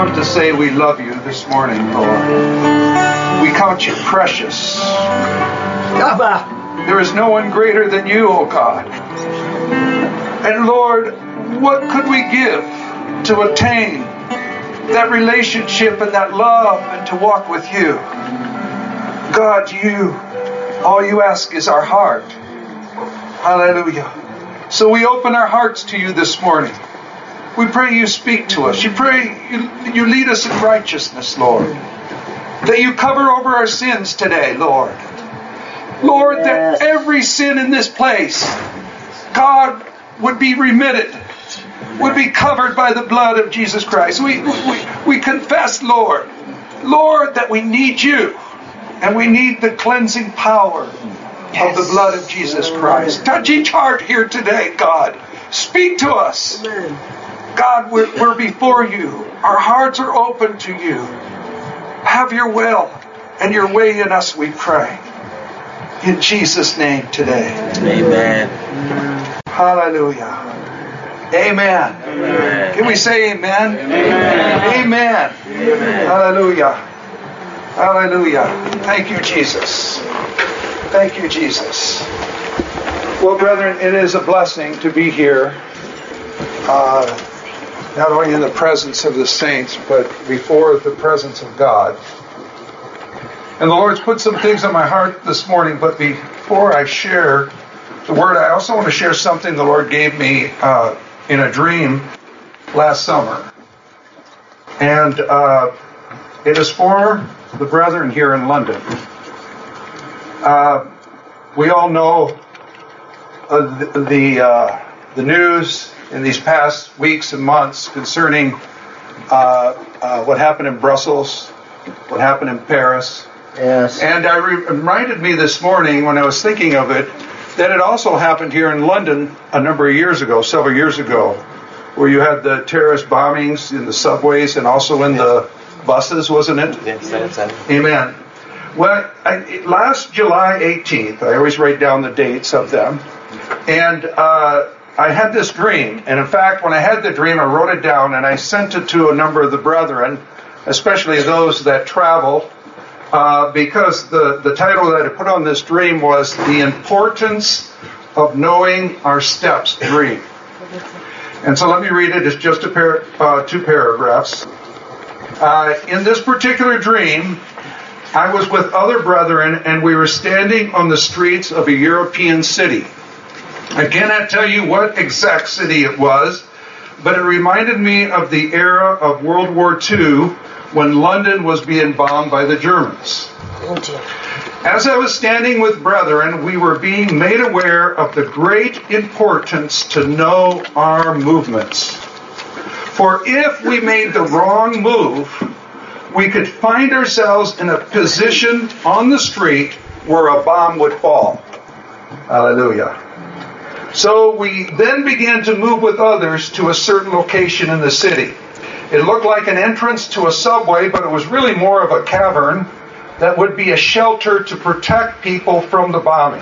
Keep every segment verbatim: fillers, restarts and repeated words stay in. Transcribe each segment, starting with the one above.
want to say we love you this morning, Lord. We count you precious. There is no one greater than you, O God. And Lord, what could we give to attain that relationship and that love and to walk with you? God, you, all you ask is our heart. Hallelujah. So we open our hearts to you this morning. We pray you speak to us. You pray you, you lead us in righteousness, Lord. That you cover over our sins today, Lord. Lord, that every sin in this place, God, would be remitted, would be covered by the blood of Jesus Christ. We, we, we confess, Lord, Lord, that we need you. And we need the cleansing power of the blood of Jesus Christ. Touch each heart here today, God. Speak to us. God, we're, we're before you. Our hearts are open to you. Have your will and your way in us, we pray. In Jesus' name today. Amen. Hallelujah. Amen. Amen. Can we say amen? Amen. Amen. Amen. Hallelujah. Hallelujah. Thank you, Jesus. Thank you, Jesus. Well, brethren, it is a blessing to be here. Uh, not only in the presence of the saints, but before the presence of God. And the Lord's put some things on my heart this morning, but before I share the word, I also want to share something the Lord gave me uh, in a dream last summer. And uh, it is for the brethren here in London. Uh, we all know uh, the the, uh, the news in these past weeks and months concerning uh, uh, what happened in Brussels, what happened in Paris. Yes. And I re- reminded me this morning when I was thinking of it that it also happened here in London a number of years ago, several years ago, where you had the terrorist bombings in the subways and also in the buses, wasn't it? Yes, yes, yes. Amen. Well, I, last July eighteenth, I always write down the dates of them, and uh, I had this dream. And in fact, when I had the dream, I wrote it down and I sent it to a number of the brethren, especially those that travel, uh, because the, the title that I put on this dream was The Importance of Knowing Our Steps Dream. And so let me read it. It's just a pair, uh, two paragraphs. Uh, in this particular dream, I was with other brethren and we were standing on the streets of a European city. I cannot tell you what exact city it was, but it reminded me of the era of World War Two when London was being bombed by the Germans. As I was standing with brethren, we were being made aware of the great importance to know our movements. For if we made the wrong move, we could find ourselves in a position on the street where a bomb would fall. Hallelujah. So we then began to move with others to a certain location in the city. It looked like an entrance to a subway, but it was really more of a cavern that would be a shelter to protect people from the bombing.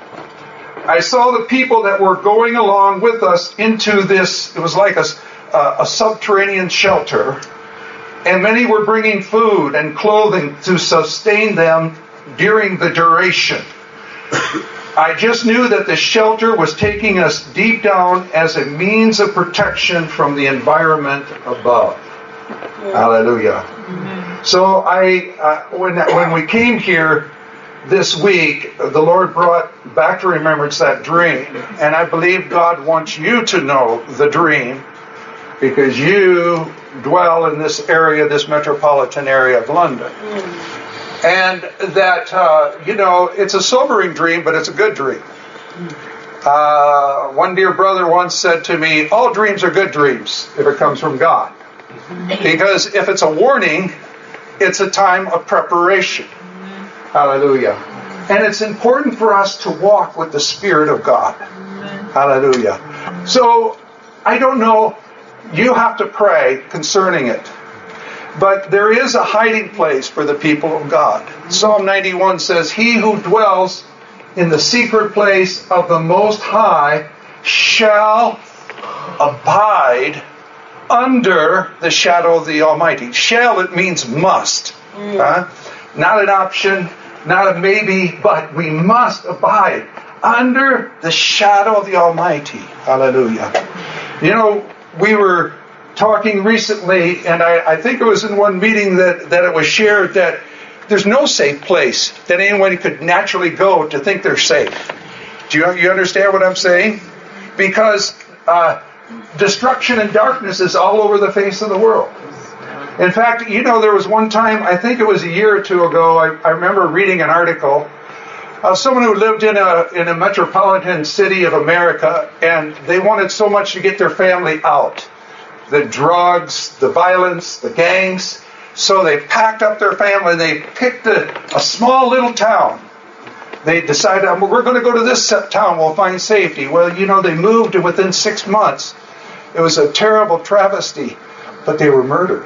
I saw the people that were going along with us into this, it was like a, a subterranean shelter, and many were bringing food and clothing to sustain them during the duration. I just knew that the shelter was taking us deep down as a means of protection from the environment above. Yeah. Hallelujah. Mm-hmm. So I, uh, when when we came here this week, the Lord brought back to remembrance that dream, and I believe God wants you to know the dream because you dwell in this area, this metropolitan area of London. Mm. And that, uh, you know, it's a sobering dream, but it's a good dream. Uh, one dear brother once said to me, all dreams are good dreams if it comes from God. Because if it's a warning, it's a time of preparation. Hallelujah. And it's important for us to walk with the Spirit of God. Hallelujah. So, I don't know, you have to pray concerning it. But there is a hiding place for the people of God. Psalm ninety-one says, he who dwells in the secret place of the Most High shall abide under the shadow of the Almighty. Shall, it means must. Mm. Huh? Not an option, not a maybe, but we must abide under the shadow of the Almighty. Hallelujah. You know, we were talking recently, and I, I think it was in one meeting that, that it was shared that there's no safe place that anyone could naturally go to think they're safe. Do you, you understand what I'm saying? Because uh, destruction and darkness is all over the face of the world. In fact, you know, there was one time, I think it was a year or two ago, I, I remember reading an article of someone who lived in a in a metropolitan city of America, and they wanted so much to get their family out. The drugs, the violence, the gangs. So they packed up their family, and they picked a, a small little town. They decided, we're going to go to this town, we'll find safety. Well, you know, they moved, and within six months, it was a terrible travesty, but they were murdered.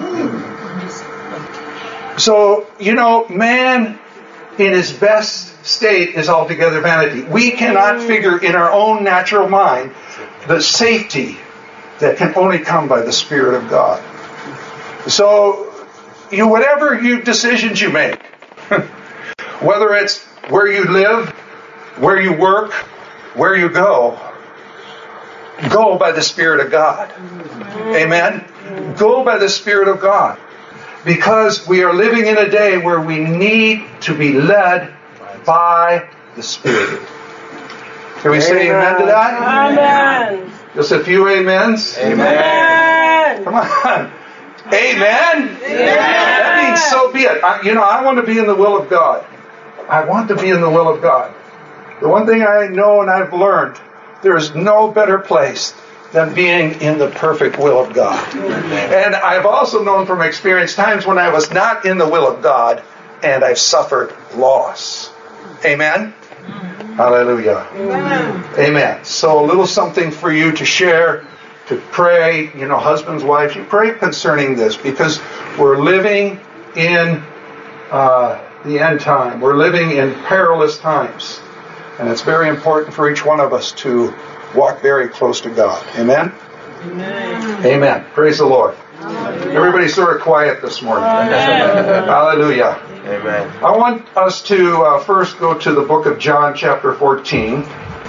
So, you know, man in his best state is altogether vanity. We cannot figure in our own natural mind the safety that can only come by the Spirit of God. So, you whatever you decisions you make, whether it's where you live, where you work, where you go, go by the Spirit of God. Amen? Go by the Spirit of God. Because we are living in a day where we need to be led by the Spirit. Can we say amen to that? Amen. Just a few amens? Amen. Come on. Amen? Amen. That means so be it. I, you know, I want to be in the will of God. I want to be in the will of God. The one thing I know and I've learned, there is no better place than being in the perfect will of God. And I've also known from experience times when I was not in the will of God and I've suffered loss. Amen? Hallelujah. Amen. Amen. So a little something for you to share, to pray, you know, husbands, wives, you pray concerning this because we're living in uh, the end time. We're living in perilous times. And it's very important for each one of us to walk very close to God. Amen? Amen. Amen. Praise the Lord. Hallelujah. Everybody's sort of quiet this morning. Amen. Hallelujah. Amen. I want us to uh, first go to the book of John chapter fourteen.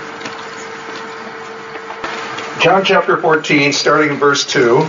John chapter fourteen, starting in verse two.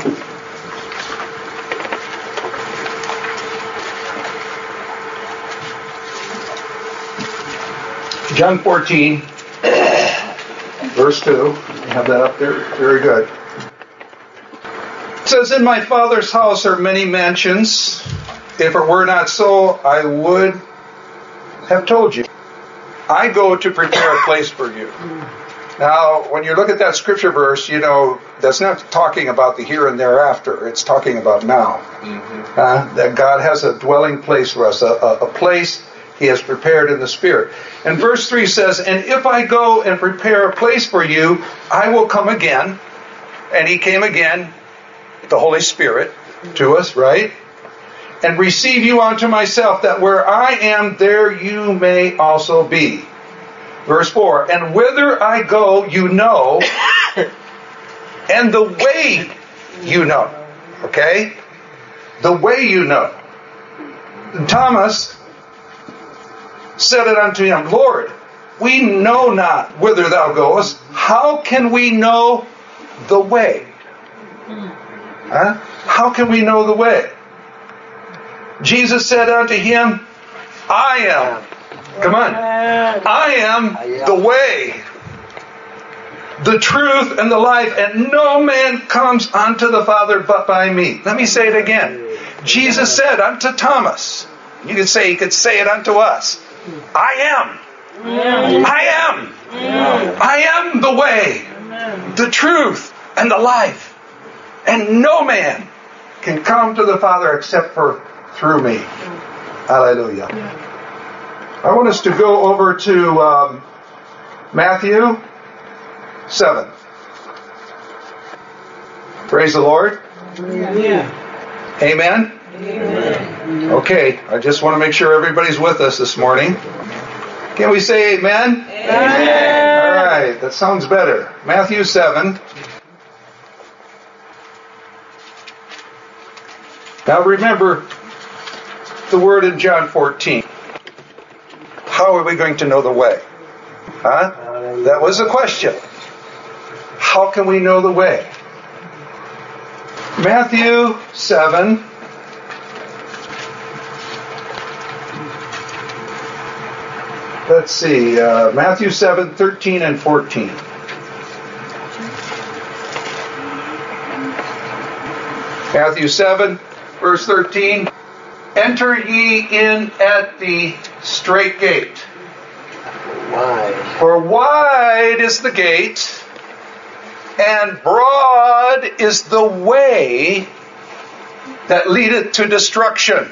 John fourteen, verse two. You have that up there? Very good. It says, "In my Father's house are many mansions. If it were not so, I would have told you. I go to prepare a place for you." Now, when you look at that scripture verse, you know, that's not talking about the here and thereafter. It's talking about now. Mm-hmm. Uh, that God has a dwelling place for us, a, a, a place He has prepared in the Spirit. And verse three says, "And if I go and prepare a place for you, I will come again." And He came again, the Holy Spirit, to us, right? "And receive you unto myself, that where I am, there you may also be." Verse four, "And whither I go, you know, and the way you know." Okay? The way you know. And Thomas said it unto him, "Lord, we know not whither thou goest. How can we know the way?" Huh? How can we know the way? Jesus said unto him, "I am." Come on. "I am the way, the truth, and the life, and no man comes unto the Father but by me." Let me say it again. Jesus said unto Thomas, you could say, he could say it unto us, "I am. I am. I am the way, the truth, and the life. And no man can come to the Father except for through me." Hallelujah. I want us to go over to um, Matthew seven. Praise the Lord. Amen. Amen. Amen. Okay, I just want to make sure everybody's with us this morning. Can we say amen? Amen. All right, that sounds better. Matthew seven. Now remember the word in John fourteen. How are we going to know the way? Huh? That was the question. How can we know the way? Matthew seven. Let's see. Uh, Matthew seven, thirteen and fourteen. Matthew seven, verse thirteen. Enter ye in at the straight gate. Why? For wide is the gate, and broad is the way that leadeth to destruction.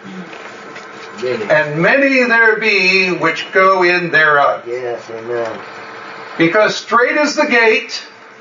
And many there be which go in thereof. Yes, amen. Because straight is the gate,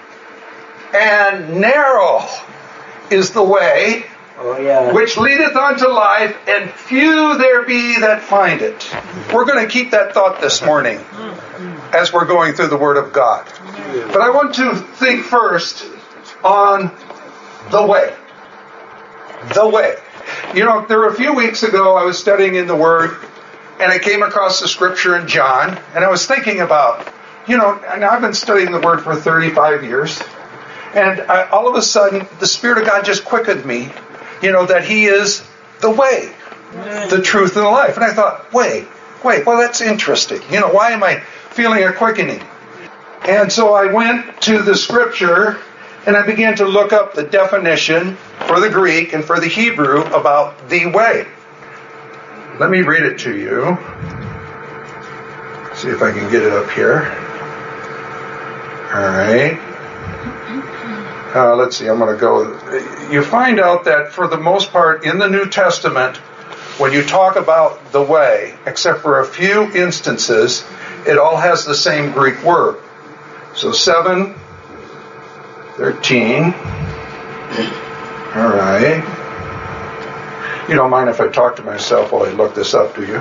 and narrow is the way, Oh, yeah. which leadeth unto life, and few there be that find it. We're going to keep that thought this morning as we're going through the Word of God. But I want to think first on the way. The way. You know, there were a few weeks ago I was studying in the Word, and I came across the scripture in John, and I was thinking about, you know, and I've been studying the Word for thirty-five years, and I, all of a sudden the Spirit of God just quickened me, you know, that He is the way, the truth, and the life. And I thought, wait, wait, well, that's interesting. You know, why am I feeling a quickening? And so I went to the scripture and I began to look up the definition for the Greek and for the Hebrew about the way. Let me read it to you. See if I can get it up here. All right. Uh, let's see, I'm going to go. You find out that for the most part in the New Testament, when you talk about the way, except for a few instances, it all has the same Greek word. So seven, thirteen. All right. You don't mind if I talk to myself while I look this up, do you?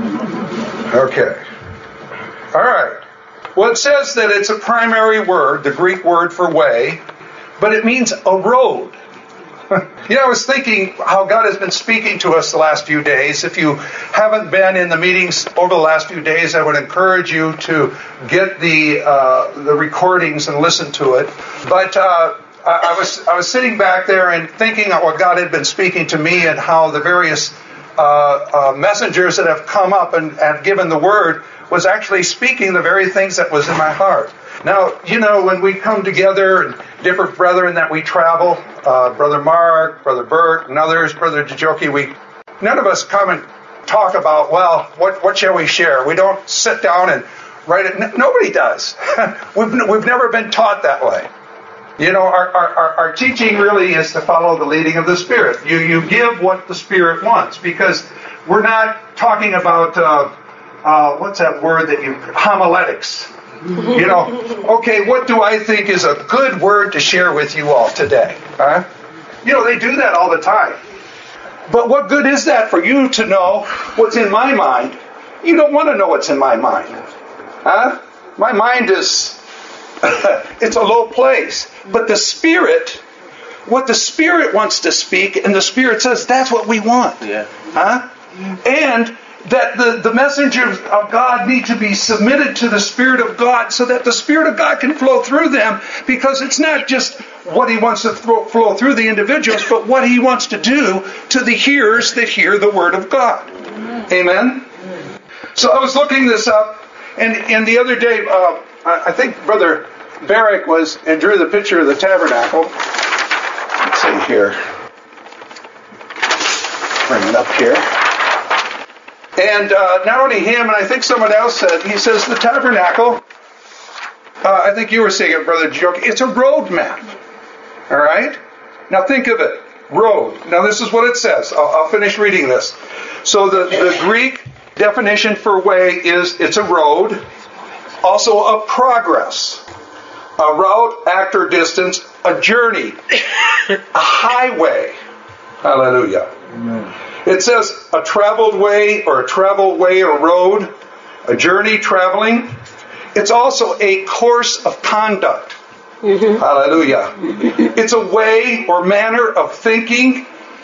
Okay. All right. Well, it says that it's a primary word, the Greek word for way, but it means a road. You know, I was thinking how God has been speaking to us the last few days. If you haven't been in the meetings over the last few days, I would encourage you to get the uh, the recordings and listen to it. But uh, I, I was I was sitting back there and thinking of what God had been speaking to me and how the various uh, uh, messengers that have come up and have given the word was actually speaking the very things that was in my heart. Now, you know, when we come together, and different brethren that we travel, uh, Brother Mark, Brother Bert, and others, Brother Dijoki, we, none of us come and talk about, well, what, what shall we share? We don't sit down and write it. N- nobody does. we've, we've never been taught that way. You know, our, our, our teaching really is to follow the leading of the Spirit. You, you give what the Spirit wants, because we're not talking about, uh, uh, what's that word that you, homiletics. You know, okay, what do I think is a good word to share with you all today? Huh? You know, they do that all the time. But what good is that for you to know what's in my mind? You don't want to know what's in my mind. Huh? My mind is, it's a low place. But the Spirit, what the Spirit wants to speak, and the Spirit says, that's what we want. Yeah. Huh? And that the, the messengers of God need to be submitted to the Spirit of God so that the Spirit of God can flow through them, because it's not just what He wants to throw, flow through the individuals, but what He wants to do to the hearers that hear the Word of God. Amen? So I was looking this up, and, and the other day, uh, I think Brother Barrick was and drew the picture of the tabernacle. Let's see here. Bring it up here. And uh, not only him, and I think someone else said, he says the tabernacle, uh, I think you were saying it, Brother Joke, it's a road map. All right? Now think of it. Road. Now this is what it says. I'll, I'll finish reading this. So the, the Greek definition for way is it's a road, also a progress, a route, act, or distance, a journey, a highway. Hallelujah. Amen. It says a traveled way or a travel way or road, a journey traveling. It's also a course of conduct. Mm-hmm. Hallelujah. It's a way or manner of thinking,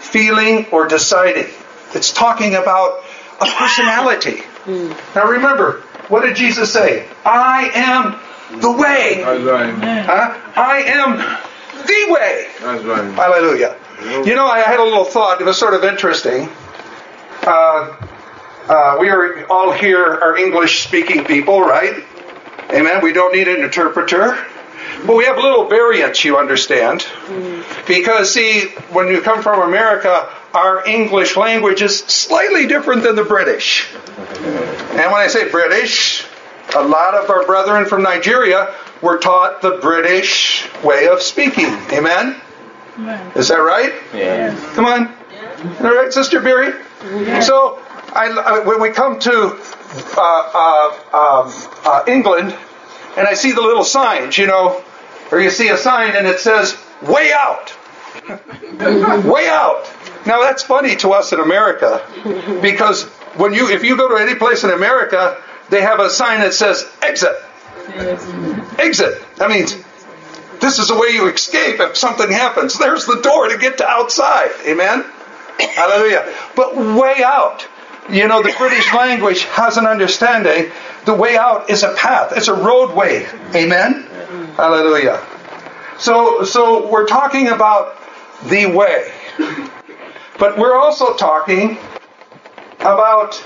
feeling, or deciding. It's talking about a personality. Now remember, what did Jesus say? I am the way. That's right. Huh? I am the way. That's right. Hallelujah. You know, I had a little thought. It was sort of interesting. Uh, uh, we are all here are English-speaking people, right? Amen. We don't need an interpreter. But we have little variants, you understand. Because, see, when you come from America, our English language is slightly different than the British. And when I say British, a lot of our brethren from Nigeria were taught the British way of speaking. Amen? Is that right? Yes. Come on. All right, Sister Berry? So, I, I, when we come to uh, uh, um, uh, England, and I see the little signs, you know, or you see a sign and it says, way out. Way out. Now that's funny to us in America, because when you, if you go to any place in America, they have a sign that says exit. Exit. That means this is the way you escape if something happens. There's the door to get to outside. Amen? Hallelujah. But way out. You know, the British language has an understanding. The way out is a path. It's a roadway. Amen? Hallelujah. So, so we're talking about the way. But we're also talking about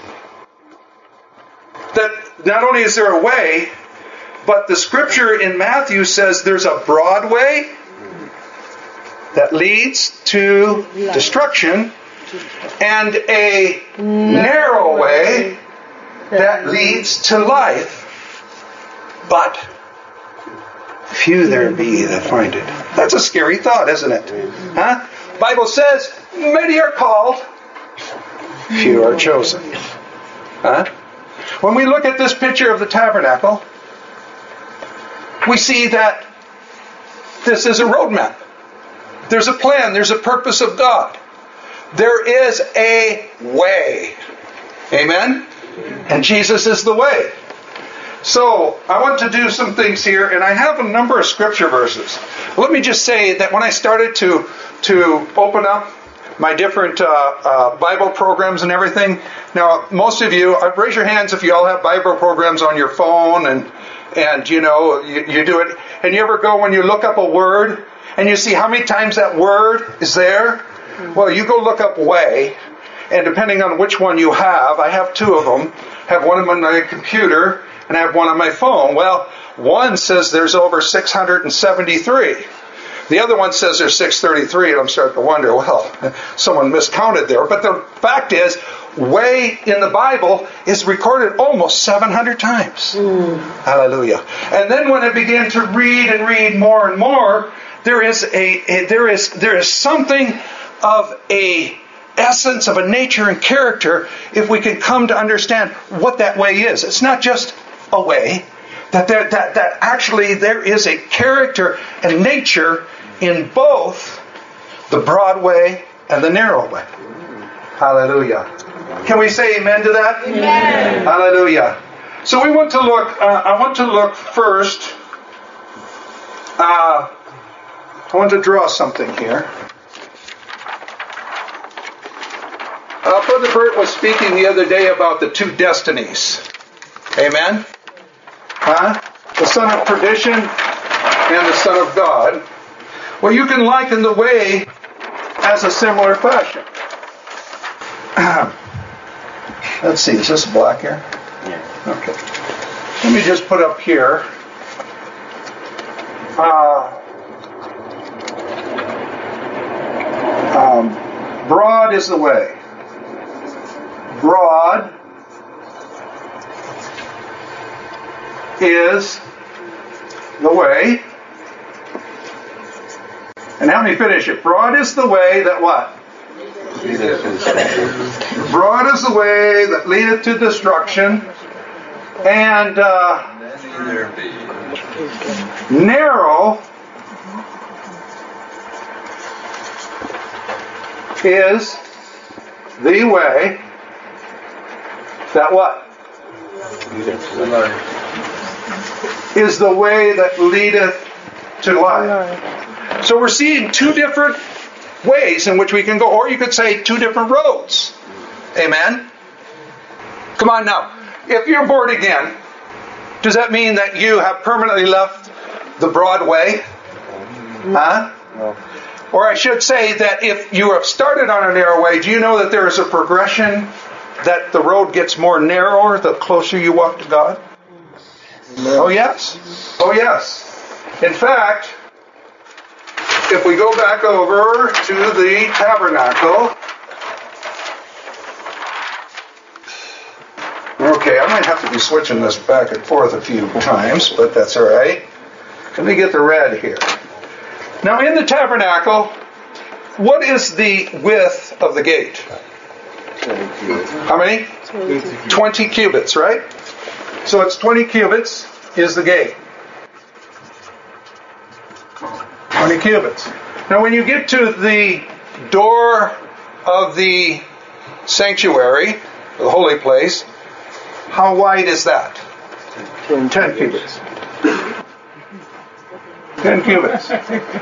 that not only is there a way, but the scripture in Matthew says there's a broad way that leads to destruction and a narrow way that leads to life, but few there be that find it. That's a scary thought, isn't it? Huh? Bible says many are called, few are chosen. Huh? When we look at this picture of the tabernacle, we see that this is a roadmap. There's a plan. There's a purpose of God. There is a way. Amen? And Jesus is the way. So, I want to do some things here, and I have a number of scripture verses. Let me just say that when I started to, to open up my different uh, uh, Bible programs and everything, now, most of you, uh, raise your hands if you all have Bible programs on your phone, and, and you know, you, you do it. And you ever go when you look up a word, and you see how many times that word is there? Well, you go look up way, and depending on which one you have, I have two of them. I have one on my computer, and I have one on my phone. Well, one says there's over six hundred seventy-three. The other one says there's six thirty-three, and I'm starting to wonder, well, someone miscounted there. But the fact is, way in the Bible is recorded almost seven hundred times. Mm. Hallelujah. And then when I began to read and read more and more, there is a, a there is there is something of a essence of a nature and character if we can come to understand what that way is. It's not just a way, that there, that that actually there is a character and nature in both the broad way and the narrow way. Hallelujah. Can we say amen to that? Amen. Hallelujah. So we want to look, uh, I want to look first, uh, I want to draw something here. Uh, Brother Bert was speaking the other day about the two destinies. Amen? Huh? The son of perdition and the son of God. Well, you can liken the way as a similar fashion. Let's see, is this black here? Yeah. Okay. Let me just put up here. Uh, um, broad is the way. Broad is the way. And now let me finish it. Broad is the way that what? Broad is the way that leadeth to destruction. And uh, narrow is the way that what? Is the way that leadeth to life. So we're seeing two different ways in which we can go. Or you could say two different roads. Amen? Come on now. If you're born again, does that mean that you have permanently left the broad way? Huh? No. Or I should say that if you have started on a narrow way, do you know that there is a progression that the road gets more narrower the closer you walk to God? No. Oh yes. Oh yes. In fact, if we go back over to the tabernacle. Okay, I might have to be switching this back and forth a few times, but that's all right. Let me get the red here. Now in the tabernacle, what is the width of the gate? How many? twenty cubits, right? So it's twenty cubits is the gate. twenty cubits. Now when you get to the door of the sanctuary, the holy place, how wide is that? Ten, ten cubits. ten cubits.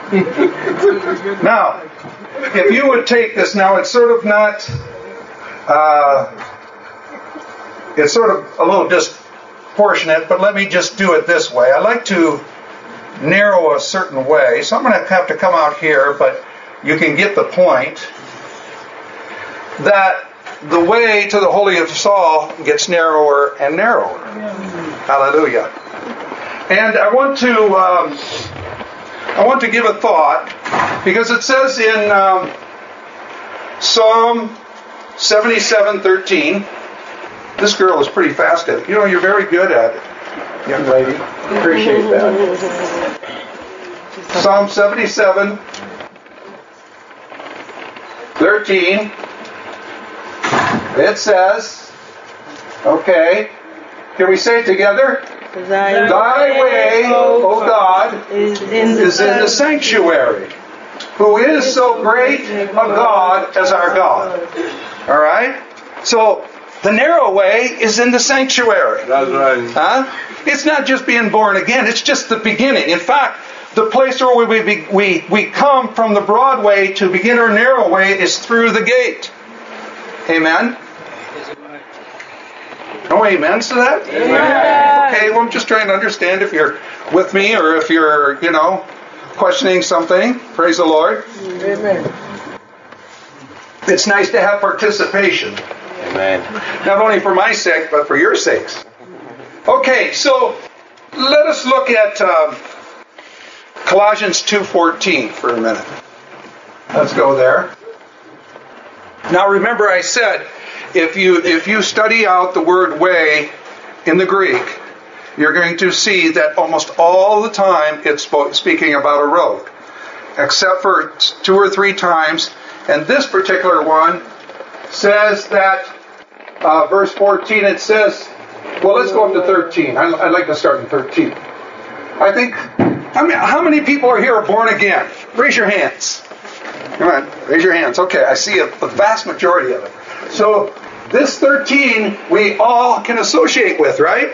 Now, if you would take this, now it's sort of not, uh, it's sort of a little disproportionate, but let me just do it this way. I like to narrow a certain way, so I'm going to have to come out here, but you can get the point that the way to the Holy of All gets narrower and narrower. Hallelujah. And I want to um, I want to give a thought, because it says in um, Psalm seventy-seven thirteen, this girl is pretty fast at it. You know, you're very good at it, young lady. Appreciate that. Psalm seventy-seven thirteen. It says, okay, can we say it together? Thy, Thy way, O God, is in the, is in the sanctuary. Who is so great a God as our God? All right? So, the narrow way is in the sanctuary. That's right. Huh? It's not just being born again, it's just the beginning. In fact, the place where we, we, we, we come from the broad way to begin our narrow way is through the gate. Amen? No amens to that? Amen. Okay, well, I'm just trying to understand if you're with me or if you're, you know, questioning something. Praise the Lord. Amen. It's nice to have participation. Amen. Not only for my sake, but for your sakes. Okay, so let us look at um, Colossians two fourteen for a minute. Let's go there. Now remember I said, if you if you study out the word way in the Greek, you're going to see that almost all the time it's speaking about a road, except for two or three times. And this particular one says that, uh, verse fourteen, it says, well, let's go up to thirteen. I, I'd like to start in thirteen. I think, I mean, how many people are here born again? Raise your hands. Come on, raise your hands. Okay, I see a, a vast majority of it. So, this thirteen we all can associate with, right?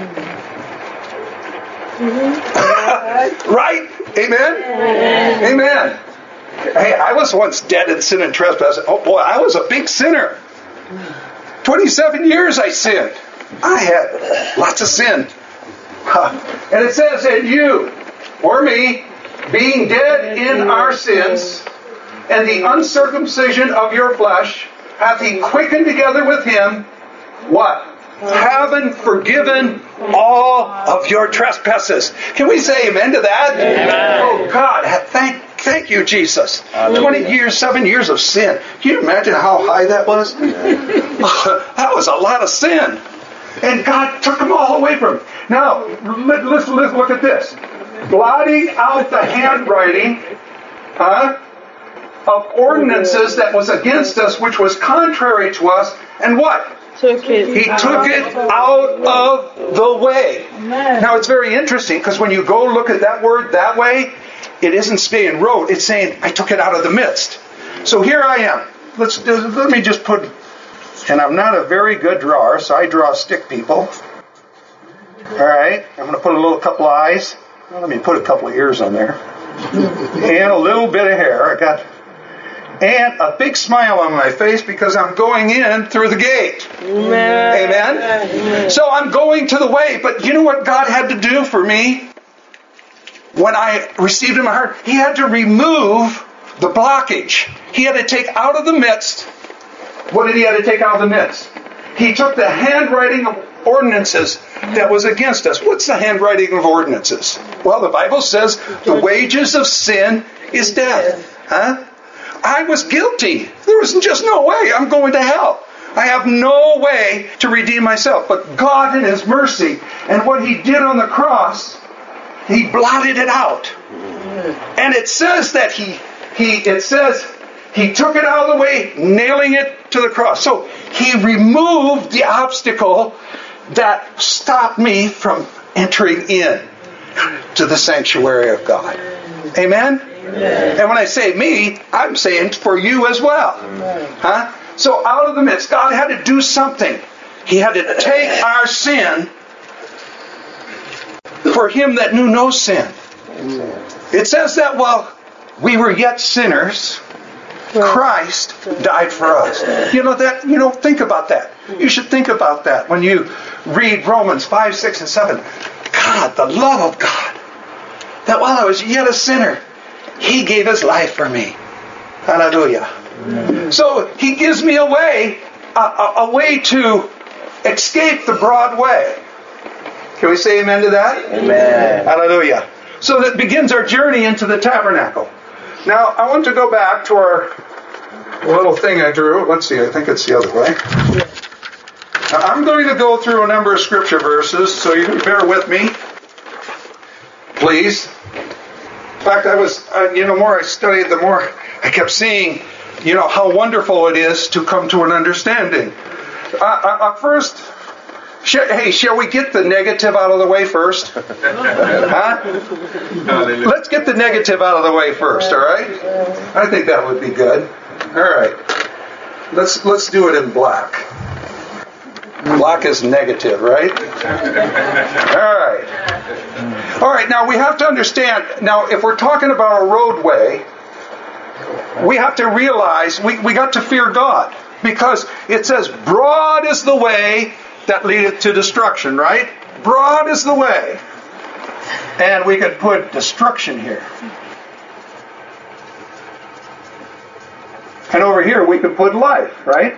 Right? Amen? Amen? Amen. Hey, I was once dead in sin and trespass. Oh boy, I was a big sinner. twenty-seven years I sinned. I had lots of sin. And it says, and you, or me, being dead in our sins, and the uncircumcision of your flesh, hath he quickened together with him, what? Having forgiven all of your trespasses. Can we say amen to that? Amen. Oh God, thank thank you, Jesus. Hallelujah. Twenty years, seven years of sin. Can you imagine how high that was? That was a lot of sin. And God took them all away from him. Now, let, let's, let's look at this. Blotting out the handwriting, huh? Of ordinances that was against us, which was contrary to us, and what? Took it he took it out of the way. Amen. Now it's very interesting, because when you go look at that word that way, it isn't saying road, it's saying I took it out of the midst. So here I am. Let's let me just put, and I'm not a very good drawer, so I draw stick people. Alright, I'm going to put a little couple of eyes. Well, let me put a couple of ears on there. And a little bit of hair. I got and a big smile on my face because I'm going in through the gate. Amen. Amen? Amen. So I'm going to the way, but you know what God had to do for me when I received in my heart? He had to remove the blockage. He had to take out of the midst. What did he have to take out of the midst? He took the handwriting of ordinances that was against us. What's the handwriting of ordinances? Well, the Bible says the wages of sin is death. Huh? I was guilty. There was just no way. I'm going to hell. I have no way to redeem myself. But God in His mercy and what He did on the cross, He blotted it out. And it says that He, he it says He took it out of the way, nailing it to the cross. So He removed the obstacle that stopped me from entering in to the sanctuary of God. Amen? Amen. And when I say me, I'm saying for you as well. Huh? So out of the midst, God had to do something. He had to take our sin for Him that knew no sin. It says that while we were yet sinners, Christ died for us. You know that. You know, think about that. You should think about that when you read Romans five, six, and seven. God, the love of God, that while I was yet a sinner, He gave His life for me. Hallelujah. Amen. So He gives me a way, a, a, a way to escape the broad way. Can we say amen to that? Amen. Hallelujah. So that begins our journey into the tabernacle. Now, I want to go back to our little thing I drew. Let's see, I think it's the other way. Now, I'm going to go through a number of scripture verses, so you can bear with me, please. In fact, I was, uh, you know, the more I studied, the more I kept seeing, you know, how wonderful it is to come to an understanding. Uh, uh, uh, first, sh- hey, shall we get the negative out of the way first? Huh? Let's get the negative out of the way first, all right? I think that would be good. All right. Let's let's do it in black. Black is negative, right? All right. All right, now we have to understand, now if we're talking about a roadway, we have to realize we, we got to fear God. Because it says, broad is the way that leadeth to destruction, right? Broad is the way. And we could put destruction here. And over here we could put life, right?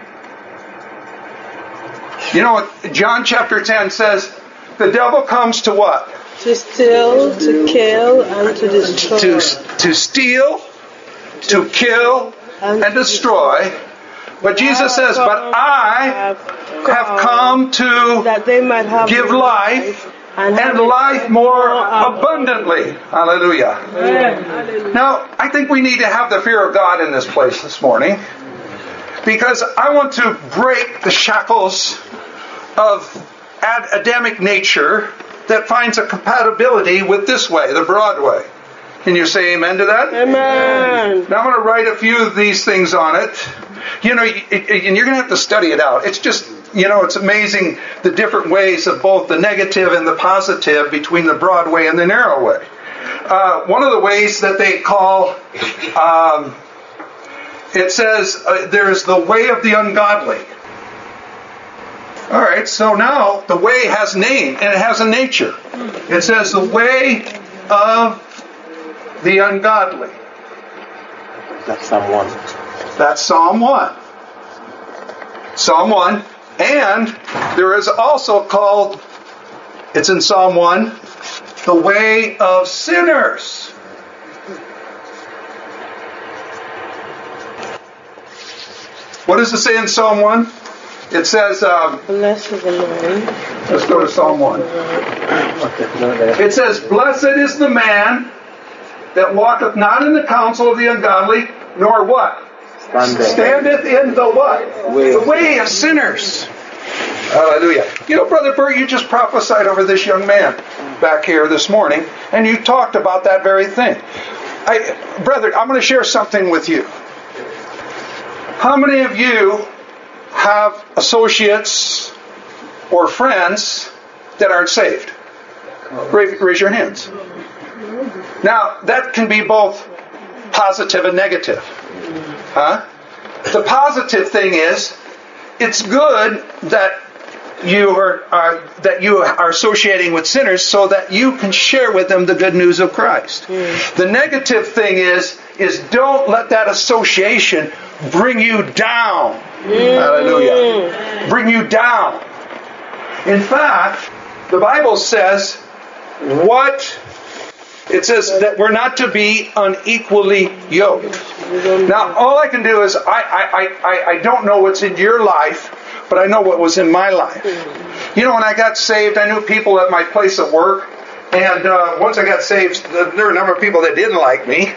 You know what John chapter ten says? The devil comes to what? To steal, to kill, and to destroy. To, to steal, to kill, and destroy. But Jesus says, but I have come to that they might have give life and life more abundantly. Hallelujah. Now, I think we need to have the fear of God in this place this morning, because I want to break the shackles of Adamic nature that finds a compatibility with this way, the broad way. Can you say amen to that? Amen. Now I'm going to write a few of these things on it. You know, it, it, and you're going to have to study it out. It's just, you know, it's amazing the different ways of both the negative and the positive between the broad way and the narrow way. Uh, one of the ways that they call, um, it says, uh, there's the way of the ungodly. All right, so now the way has name and it has a nature. It says the way of the ungodly. That's Psalm one. That's Psalm one. Psalm one. And there is also called, it's in Psalm one, the way of sinners. What does it say in Psalm one? It says, um, Blessed is the man. Let's go to Psalm one. It says, blessed is the man that walketh not in the counsel of the ungodly, nor what? Standeth. Standeth in the what? Way. The way of sinners. Hallelujah. You know, Brother Bert, you just prophesied over this young man back here this morning, and you talked about that very thing. I, brother, I'm going to share something with you. How many of you have associates or friends that aren't saved? Raise, raise your hands. Now, that can be both positive and negative. Huh? The positive thing is, it's good that you are, are that you are associating with sinners so that you can share with them the good news of Christ. Mm. The negative thing is, is don't let that association bring you down. Mm. Hallelujah. Bring you down. In fact, the Bible says what it says that we're not to be unequally yoked. Now, all I can do is I, I, I, I don't know what's in your life, but I know what was in my life. You know, when I got saved, I knew people at my place of work, and uh, once I got saved, there were a number of people that didn't like me.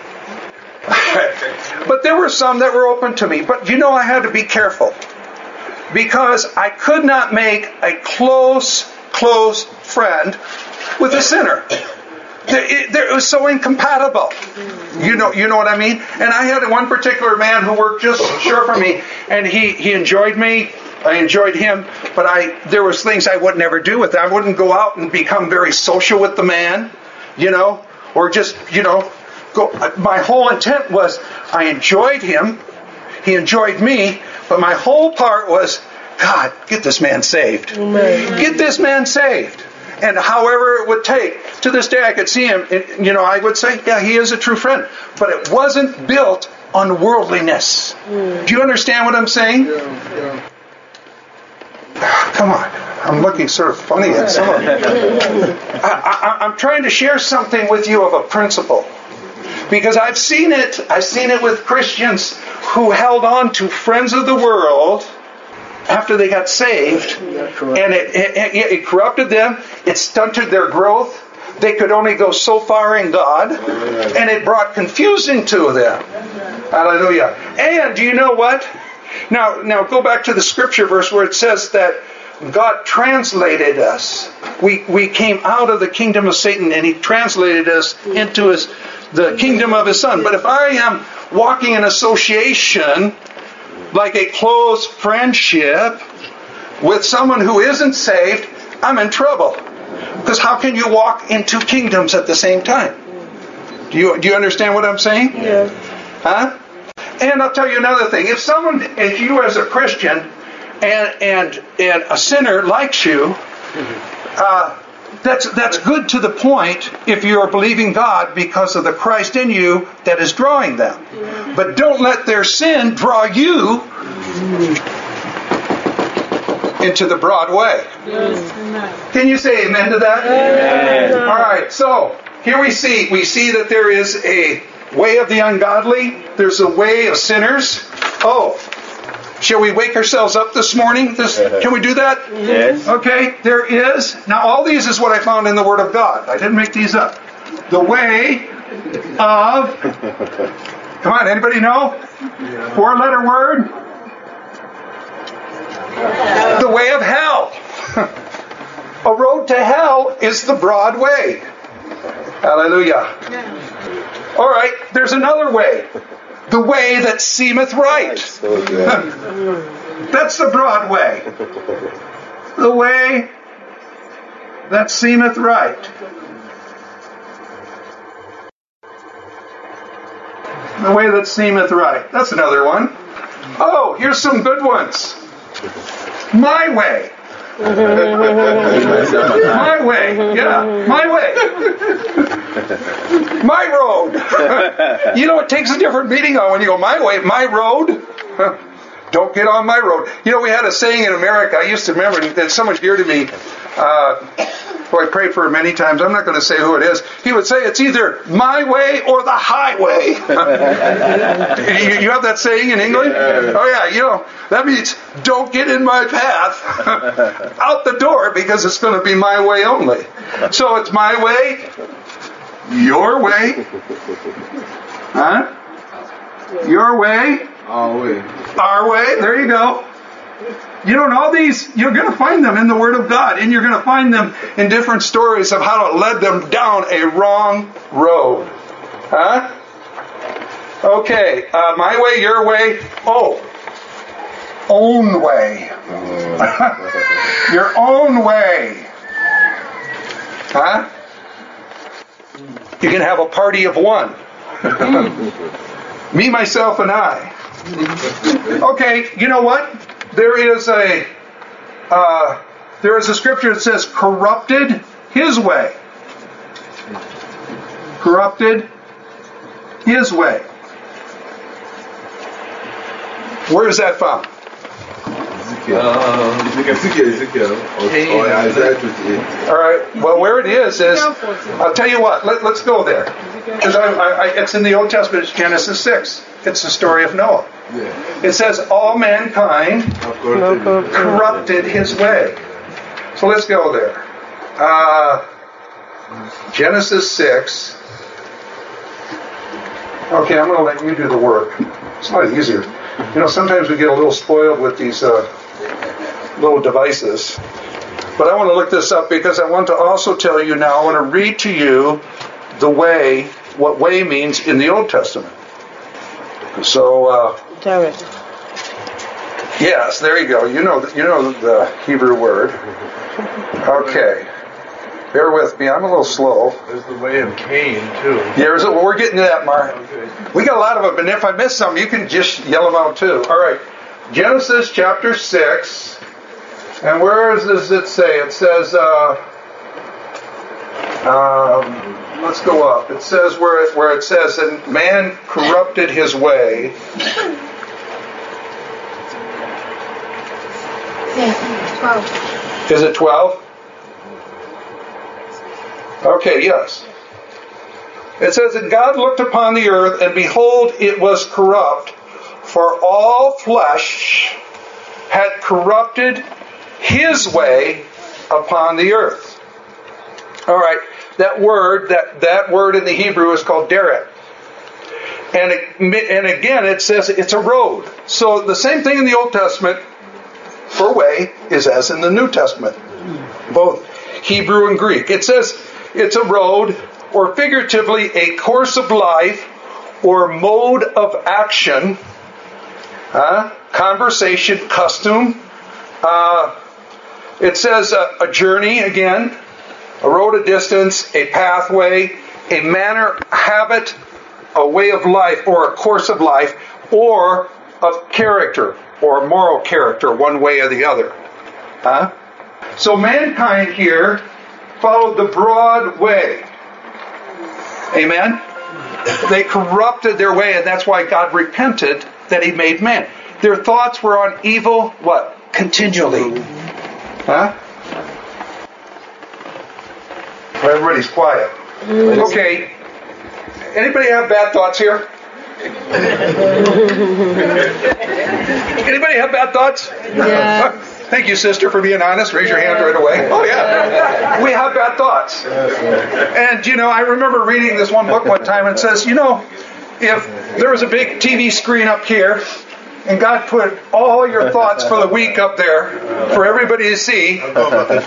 But there were some that were open to me. But you know, I had to be careful, because I could not make a close, close friend with a sinner. It, it was so incompatible. You know, you know what I mean? And I had one particular man who worked just short from me, and he, he enjoyed me. I enjoyed him, but I there was things I would never do with him. I wouldn't go out and become very social with the man, you know, or just, you know, go. My whole intent was I enjoyed him, he enjoyed me, but my whole part was, God, get this man saved. Amen. Get this man saved. And however it would take, to this day I could see him, and, you know, I would say, yeah, he is a true friend. But it wasn't built on worldliness. Mm. Do you understand what I'm saying? Yeah, yeah. Come on. I'm looking sort of funny at some of you. I, I, I'm trying to share something with you of a principle. Because I've seen it, I've seen it with Christians who held on to friends of the world after they got saved, and it, it, it, it corrupted them, it stunted their growth, they could only go so far in God, and it brought confusion to them. Hallelujah. And do you know what? Now, now go back to the scripture verse where it says that God translated us. We we came out of the kingdom of Satan, and He translated us into his the kingdom of His Son. But if I am walking in association, like a close friendship with someone who isn't saved, I'm in trouble. Because how can you walk in two kingdoms at the same time? Do you do you understand what I'm saying? Yeah. Huh? And I'll tell you another thing. If someone, if you as a Christian and and and a sinner likes you, uh, that's that's good to the point if you're believing God because of the Christ in you that is drawing them. Yeah. But don't let their sin draw you into the broad way. Yes. Can you say amen to that? Amen. All right. So here we see we see that there is a way of the ungodly. There's a way of sinners. Oh. Shall we wake ourselves up this morning? This, can we do that? Yes. Okay, there is. Now, all these is what I found in the Word of God. I didn't make these up. The way of... Come on, anybody know? Four-letter word? The way of hell. A road to hell is the broad way. Hallelujah. All right, there's another way. The way that seemeth right. So That's the broad way. The way that seemeth right. The way that seemeth right. That's another one. Oh, here's some good ones. My way. My way. Yeah, my way. My road. You know, it takes a different meaning on when you go my way, my road. Don't get on my road. You know, we had a saying in America. I used to remember it. It's so much dear to me. Uh, who I prayed for many times. I'm not going to say who it is. He would say it's either my way or the highway. you, you have that saying in England? Oh yeah, you know, that means don't get in my path. Out the door, because it's going to be my way only. So it's my way, your way, huh? Your way, our way. Our way. There you go. You know, and all these, you're going to find them in the Word of God, and you're going to find them in different stories of how it led them down a wrong road. Huh? Okay, uh, my way, your way. Oh, own way. Your own way. Huh? You can have a party of one. Me, myself, and I. Okay, you know what? There is a uh, there is a scripture that says corrupted his way. Corrupted his way. Where is that found? Ezekiel, Ezekiel, or Isaiah twenty-eight. All right. Well, where it is is, I'll tell you what. Let, let's go there, because I, I, I, it's in the Old Testament. It's Genesis six. It's the story of Noah. Yeah. It says all mankind corrupted his way. So let's go there. Uh, Genesis six. Okay, I'm going to let you do the work. It's a lot easier. You know, sometimes we get a little spoiled with these uh, little devices. But I want to look this up because I want to also tell you now, I want to read to you the way, what way means in the Old Testament. So, uh, Derek. yes, there you go. You know, you know the Hebrew word. Okay. Bear with me. I'm a little slow. There's the way of Cain, too. There's a, we're getting to that, Mark. Okay. We got a lot of them, and if I miss some, you can just yell them out too. All right. Genesis chapter six. And where does it say? It says, uh, um, let's go up. It says where it, where it says, and man corrupted his way. Yeah, twelve. Is it twelve? Okay, yes. It says, and God looked upon the earth, and behold, it was corrupt, for all flesh had corrupted his way upon the earth. All right, that word, that, that word in the Hebrew is called derek. And, it, and again, it says it's a road. So the same thing in the Old Testament for way is as in the New Testament, both Hebrew and Greek. It says it's a road, or figuratively a course of life, or mode of action, uh, conversation, custom. Uh, it says a, a journey, again, a road, a distance, a pathway, a manner, habit, a way of life, or a course of life, or of character, or moral character, one way or the other. Huh? So mankind here followed the broad way. Amen? They corrupted their way, and that's why God repented that He made man. Their thoughts were on evil, what? Continually. Huh? Well, everybody's quiet. Okay. Anybody have bad thoughts here? Anybody have bad thoughts? Yeah. Thank you, sister, for being honest. Raise your hand right away. Oh, yeah. We have bad thoughts. And, you know, I remember reading this one book one time, and it says, you know, if there was a big T V screen up here, and God put all your thoughts for the week up there for everybody to see. All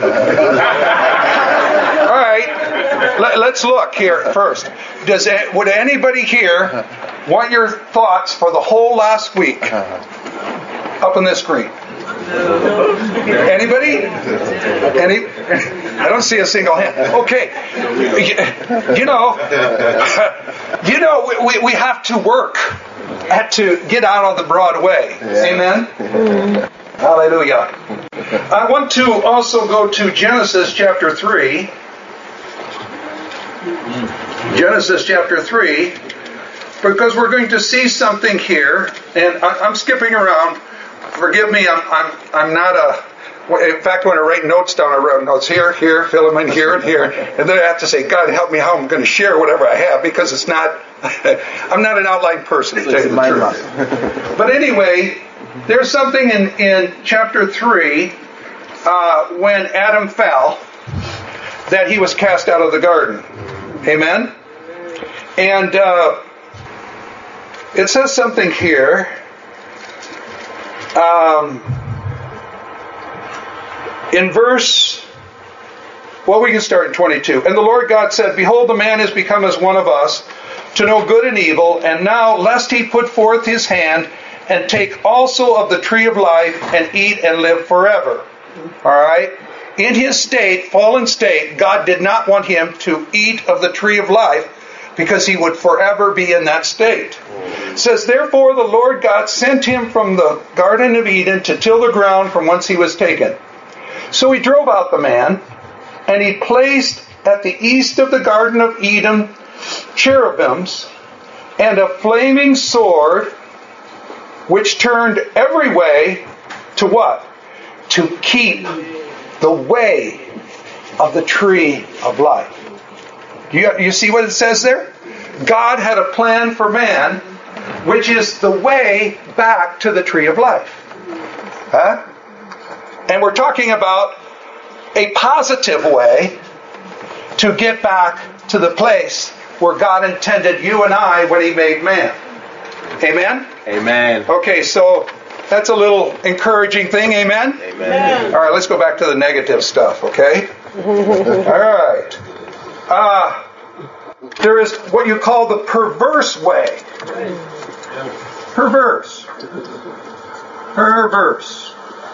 right. Let, let's look here first. Does Would anybody here want your thoughts for the whole last week up on this screen? Anybody? Any? I don't see a single hand. Okay. You know, you know, we, we have to work at to get out on the broad way. Amen? Hallelujah. I want to also go to Genesis chapter three. Genesis chapter three, because we're going to see something here, and I'm skipping around. Forgive me, I'm I'm I'm not a. In fact, when I write notes down, I write notes here, here, fill them in here and here, and then I have to say, God, help me how I'm going to share whatever I have, because it's not. I'm not an outline person, to tell you the truth. But anyway, there's something in in chapter three uh, when Adam fell that he was cast out of the garden. Amen. And uh, it says something here. Um, in verse, well, we can start in twenty-two. And the Lord God said, behold, the man is become as one of us, to know good and evil, and now lest he put forth his hand, and take also of the tree of life, and eat and live forever. All right? In his state, fallen state, God did not want him to eat of the tree of life, because he would forever be in that state. It says, therefore the Lord God sent him from the Garden of Eden to till the ground from whence he was taken. So he drove out the man, and he placed at the east of the Garden of Eden cherubims and a flaming sword, which turned every way to what? To keep the way of the tree of life. You, you see what it says there? God had a plan for man, which is the way back to the tree of life. Huh? And we're talking about a positive way to get back to the place where God intended you and I when he made man. Amen? Amen. Okay, so that's a little encouraging thing. Amen? Amen. All right, let's go back to the negative stuff, okay? All right. Uh, there is what you call the perverse way. Perverse. Perverse.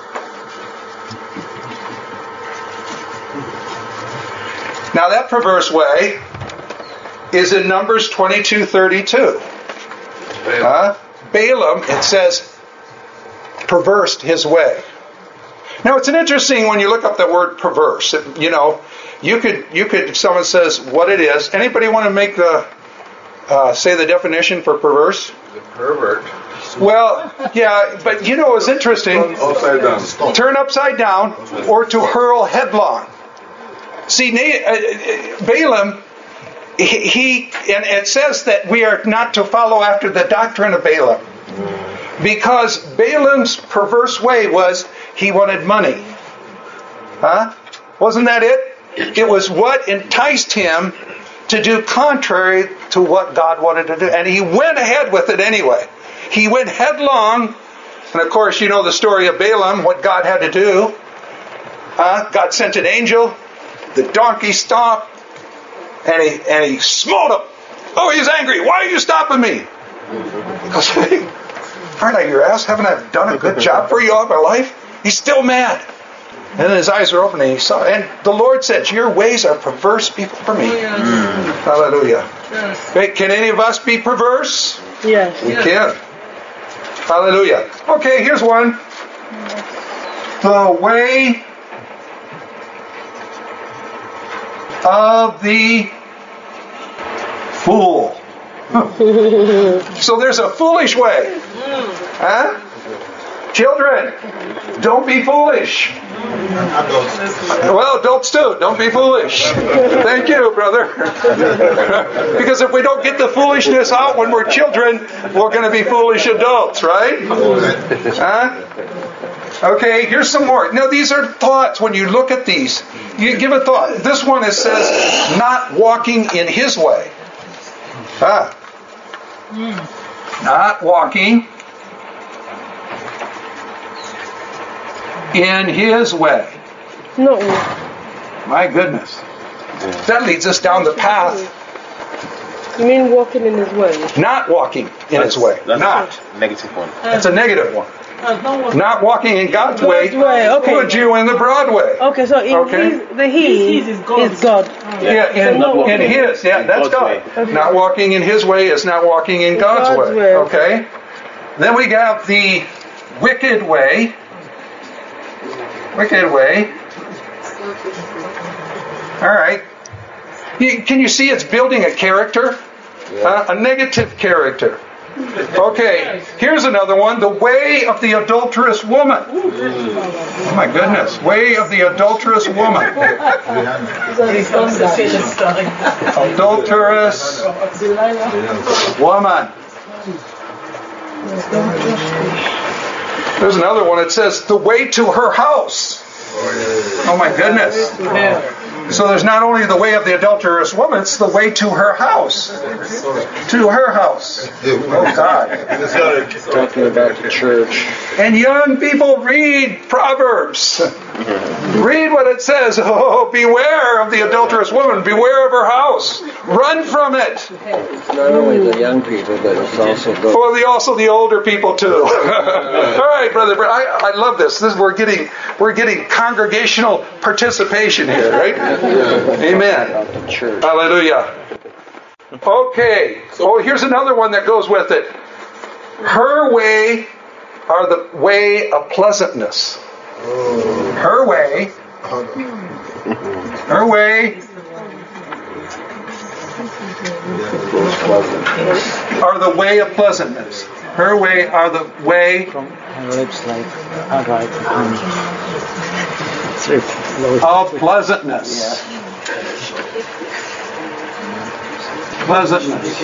Now that perverse way is in Numbers twenty-two thirty-two. Uh, Balaam, it says, perversed his way. Now it's an interesting when you look up the word perverse. It, you know, you could you could if someone says what it is. Anybody want to make the uh, say the definition for perverse? The pervert. Well, yeah, but you know it's interesting. Upside down. Turn upside down or to hurl headlong. See, Balaam, he, he and it says that we are not to follow after the doctrine of Balaam. Because Balaam's perverse way was he wanted money. Huh? Wasn't that it? It was what enticed him to do contrary to what God wanted to do. And he went ahead with it anyway. He went headlong. And of course, you know the story of Balaam, what God had to do. Uh, God sent an angel. The donkey stopped. And he, and he smote him. Oh, he's angry. Why are you stopping me? He goes, hey, aren't I your ass? Haven't I done a good job for you all my life? He's still mad. And then his eyes were open and he saw. And the Lord said, your ways are perverse people for me. Mm. Hallelujah. Yes. Hey, can any of us be perverse? Yes. We can. Hallelujah. Okay, here's one. The way of the fool. So there's a foolish way. Huh? Children, don't be foolish. Well, adults too. Don't be foolish. Thank you, brother. Because if we don't get the foolishness out when we're children, we're going to be foolish adults, right? Huh? Okay, here's some more. Now, these are thoughts. When you look at these, you give a thought. This one, it says, not walking in his way. Huh? Not walking in his way. No. My goodness. That leads us down the path. You mean walking in his way? Not walking in his way. That's Not. a negative one. That's a negative one. Not walking in God's way. God's way, okay. Put you in the broad way. Okay, so in Okay. his, the he His is God. is God. Yeah, in, not in walking his. Yeah, in that's God's God. way. Okay. Not walking in his way is not walking in In God's, God's way. way. Okay. Then we have the wicked way. Wicked way. All right. You, can you see it's building a character? Uh, a negative character. Okay, here's another one. The way of the adulterous woman. Oh my goodness. Way of the adulterous woman. Adulterous woman. There's another one. It says the way to her house. Oh my goodness. So there's not only the way of the adulterous woman, it's the way to her house. To her house. Oh God. Talking about the church. And young people, read Proverbs. Read what it says. Oh, beware of the adulterous woman. Beware of her house. Run from it. It's not only the young people, but it's also the... Well, the, also the older people too. All right, brother. I, I love this. This we're getting we're getting congregational participation here, right? Amen. The church. Hallelujah. Okay. Oh, here's another one that goes with it. Her way are the way of pleasantness. Her way. Her way are the way of pleasantness. Her way are the way From her lips like a right hand. of pleasantness. Pleasantness.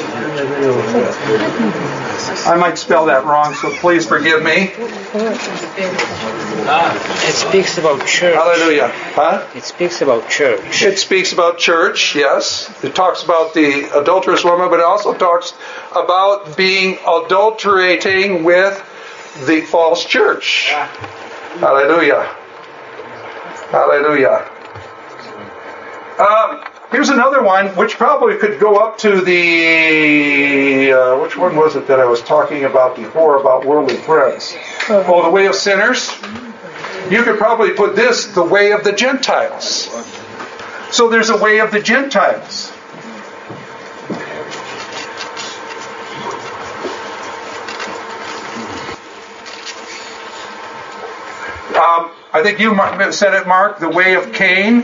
I might spell that wrong, so please forgive me. It speaks about church. Hallelujah. Huh? It speaks about church. It speaks about church, yes. It talks about the adulterous woman, but it also talks about being adulterating with the false church. Hallelujah. Hallelujah. Um, here's another one, which probably could go up to the, uh, which one was it that I was talking about before about worldly friends? Oh, the way of sinners. You could probably put this, the way of the Gentiles. So there's a way of the Gentiles. Um, I think you said it, Mark, the way of Cain.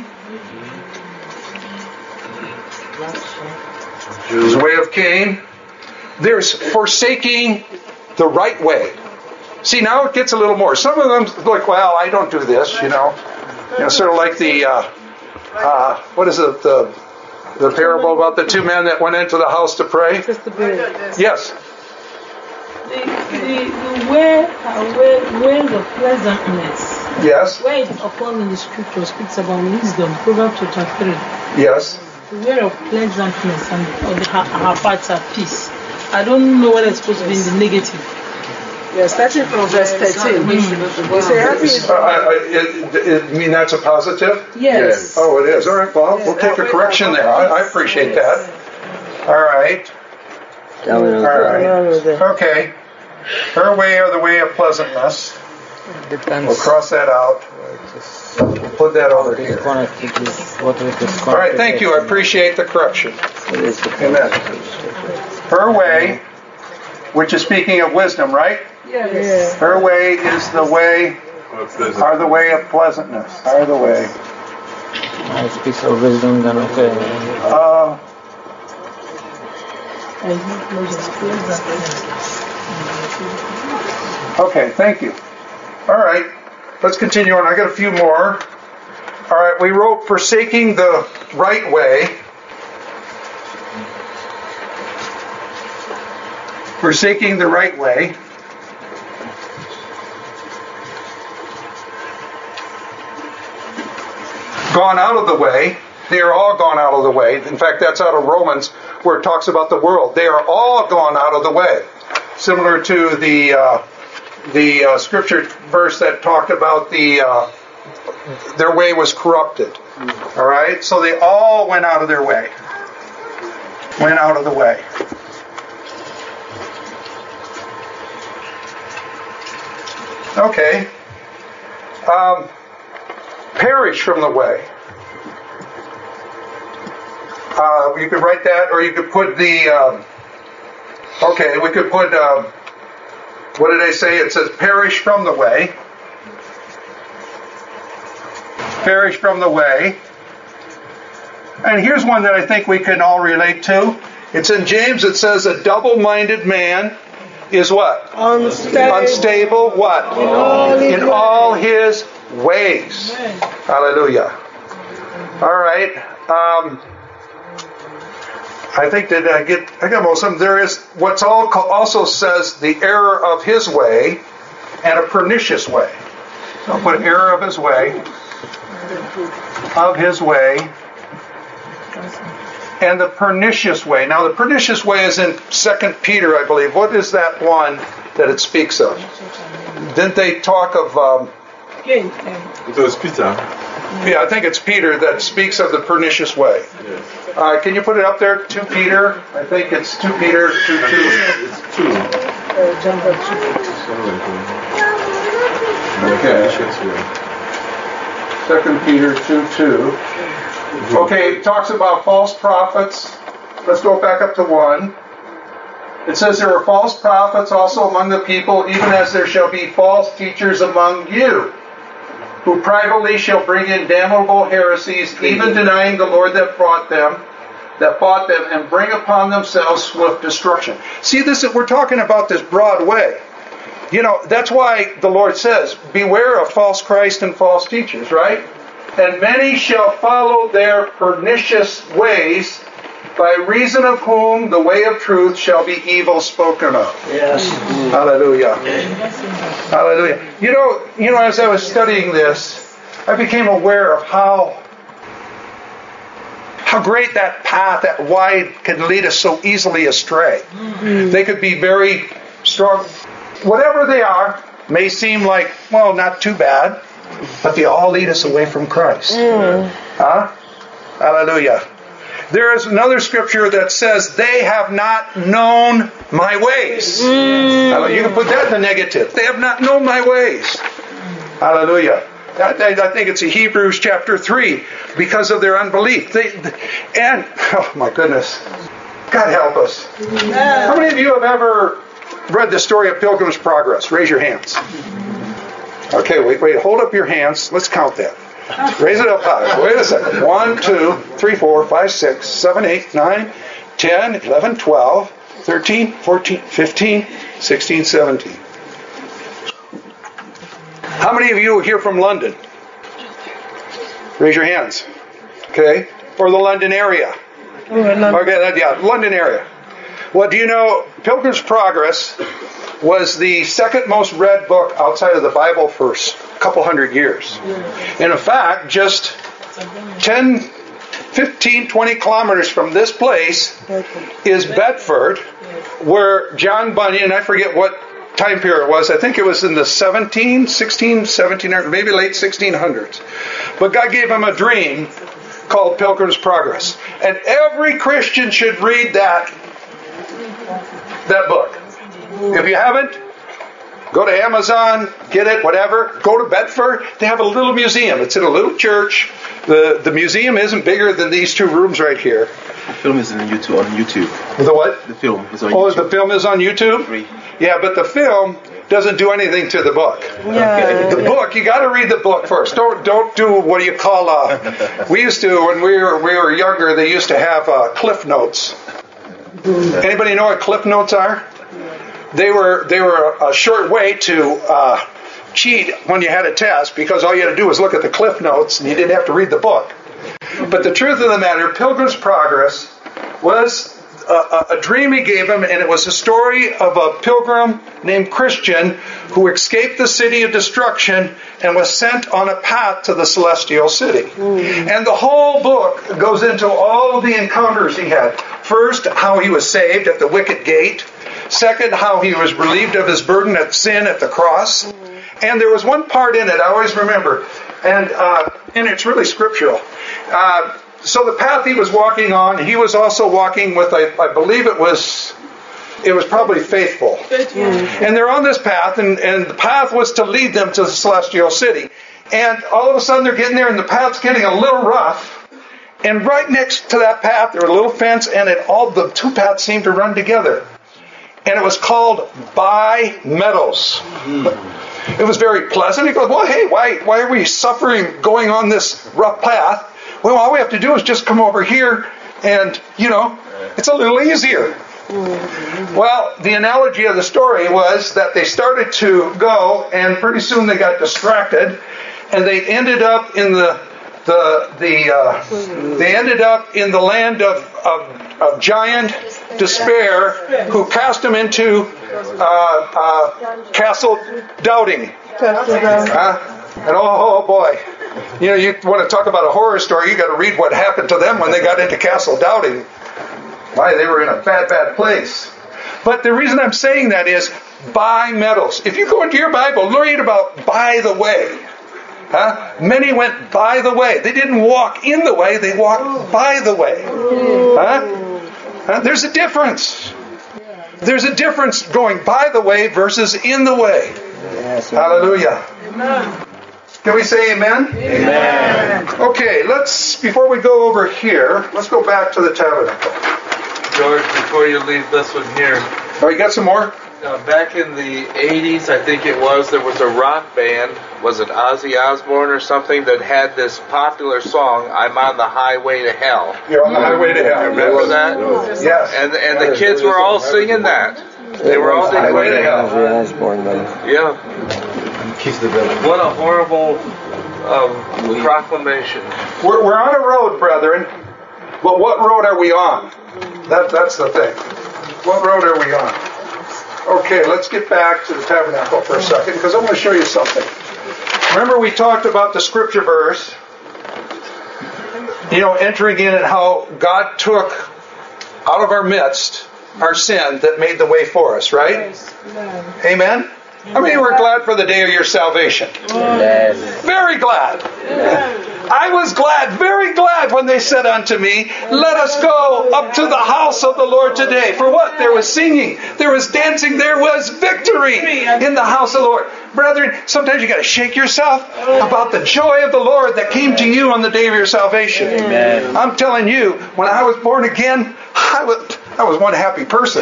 There's a way of Cain. There's forsaking the right way. See, now it gets a little more. Some of them like, well, I don't do this, you know. You know, sort of like the, uh, uh, what is it, the, the parable about the two men that went into the house to pray? Yes. The, the, the way, uh, way, ways of pleasantness. Yes. Where it's upon in the scripture speaks about wisdom, Proverbs chapter three. Yes. The way of pleasantness and of the, her, her parts are peace. I don't know whether it's supposed to be in the negative. Yeah, starting from verse thirteen. Mm. You say happy. Uh, I, I, it, it, you mean that's a positive? Yes. Oh, it is. All right, well, we'll take a correction there. I, I appreciate that. All right. Down in All the right. Okay. Her way or the way of pleasantness. Depends. We'll cross that out. We'll put that over here. Connected with what it is. All right, thank you. I appreciate the correction. It is the Amen. Her way, which is speaking of wisdom, right? Yes. Her way is the way, are the way of pleasantness. Are the way. It speaks of wisdom, then okay. Uh, okay, thank you. All right, let's continue on. I got a few more. All right, we wrote forsaking the right way. Forsaking the right way. Gone out of the way. They are all gone out of the way. In fact, that's out of Romans where it talks about the world. They are all gone out of the way. Similar to the uh, the uh, scripture verse that talked about the uh, their way was corrupted. All right, so they all went out of their way. Went out of the way. Okay. Um, perish from the way. Uh, you could write that, or you could put the. Um, okay, we could put. Um, what did I say? It says perish from the way. Perish from the way. And here's one that I think we can all relate to. It's in James. It says a double-minded man is what? Unstable. Unstable. What? In all his In all his ways. Hallelujah. All right. Um, I think that I get. I got most of them. There is what's all also says the error of his way and a pernicious way. So I'll put error of his way, of his way, and the pernicious way. Now the pernicious way is in Second Peter, I believe. What is that one that it speaks of? Didn't they talk of? Um, It was Peter. yeah, I think it's Peter that speaks of the pernicious way. Yes. Uh, can you put it up there? Two Peter. I think it's two Peter two two. It's two. Okay. Second Peter two two. Okay, it talks about false prophets let's go back up to one. It says there were false prophets also among the people, even as there shall be false teachers among you, who privately shall bring in damnable heresies, even denying the Lord that brought them, that bought them, and bring upon themselves swift destruction. See, this we're talking about this broad way. You know, that's why the Lord says, beware of false Christ and false teachers, right? And many shall follow their pernicious ways, by reason of whom the way of truth shall be evil spoken of. Yes. Hallelujah. Hallelujah. You know, you know, as I was studying this, I became aware of how how great that path, that wide, can lead us so easily astray. Mm-hmm. They could be very strong. Whatever they are, may seem like, well, not too bad, but they all lead us away from Christ. Mm. Huh? Hallelujah. There is another scripture that says, they have not known my ways. Mm. You can put that in the negative. They have not known my ways. Hallelujah. I think it's in Hebrews chapter three, because of their unbelief. They, and, oh my goodness, God help us. How many of you have ever read the story of Pilgrim's Progress? Raise your hands. Okay, wait, wait, hold up your hands. Let's count that. Raise it up high. Wait a second. One, two, three, four, five, six, seven, eight, nine, ten, eleven, twelve, thirteen, fourteen, fifteen, sixteen, seventeen. How many of you are here from London? Raise your hands. Okay. Or the London area. Okay, yeah, London area. Well, do you know Pilgrim's Progress was the second most read book outside of the Bible for a couple hundred years. And in fact, just ten, fifteen, twenty kilometers from this place is Bedford, where John Bunyan, I forget what time period it was, I think it was in the seventeen, sixteen, seventeen, maybe late sixteen hundreds. But God gave him a dream called Pilgrim's Progress. And every Christian should read that, that book. If you haven't, go to Amazon, get it, whatever. Go to Bedford. They have a little museum. It's in a little church. The the museum isn't bigger than these two rooms right here. The film is on YouTube. On YouTube. The what? The film is on oh, YouTube. Oh, the film is on YouTube? Free. Yeah, but the film doesn't do anything to the book. Yeah. The book, you got to read the book first. Don't don't do what do you call uh we used to when we were we were younger, they used to have uh, Cliff Notes. Anybody know what Cliff Notes are? They were they were a short way to uh, cheat when you had a test, because all you had to do was look at the Cliff Notes and you didn't have to read the book. But the truth of the matter, Pilgrim's Progress was a, a dream he gave him, and it was a story of a pilgrim named Christian who escaped the city of destruction and was sent on a path to the celestial city. Mm. And the whole book goes into all of the encounters he had. First, how he was saved at the wicket gate. Second, how he was relieved of his burden of sin at the cross. Mm-hmm. And there was one part in it I always remember, and uh, and it's really scriptural. Uh, so the path he was walking on, he was also walking with, I, I believe it was, it was probably Faithful. Mm-hmm. And they're on this path, and, and the path was to lead them to the celestial city. And all of a sudden they're getting there, and the path's getting a little rough. And right next to that path, there was a little fence, and it all the two paths seemed to run together. And it was called By Meadows. Mm. It was very pleasant. He goes, well, hey, why why are we suffering going on this rough path? Well, all we have to do is just come over here and, you know, it's a little easier. Mm. Well, the analogy of the story was that they started to go, and pretty soon they got distracted, and they ended up in the the the uh, they ended up in the land of of, of giant despair, who cast them into uh, uh, Castle Doubting. Uh, and oh, oh boy, you know, you want to talk about a horror story? You got to read what happened to them when they got into Castle Doubting. Why, they were in a bad, bad place. But the reason I'm saying that is by Meadows. If you go into your Bible, read about by the way. Huh? Many went by the way. They didn't walk in the way, they walked by the way. Huh? Huh? There's a difference. There's a difference going by the way versus in the way. Yes, hallelujah. Amen. Can we say amen? Amen. Okay, let's, before we go over here, let's go back to the tabernacle. George, before you leave this one here. Oh, you got some more? Uh, back in the eighties, I think it was, there was a rock band, was it Ozzy Osbourne or something, that had this popular song, I'm on the Highway to Hell. You're on the highway to hell. Remember that? Yes. And and the kids were all singing that. They were all singing Highway to Hell. Ozzy Osbourne, though. Yeah. What a horrible um, proclamation. We're, we're on a road, brethren, but what road are we on? That, that's the thing. What road are we on? Okay, let's get back to the tabernacle for a second, because I want to show you something. Remember we talked about the scripture verse, you know, entering in and how God took out of our midst our sin that made the way for us, right? Amen? I mean, we're glad for the day of your salvation. Yes. Very glad. I was glad, very glad when they said unto me, let us go up to the house of the Lord today. For what? There was singing, there was dancing, there was victory in the house of the Lord. Brethren, sometimes you got to shake yourself about the joy of the Lord that came to you on the day of your salvation. Amen. I'm telling you, when I was born again, I was, I was one happy person.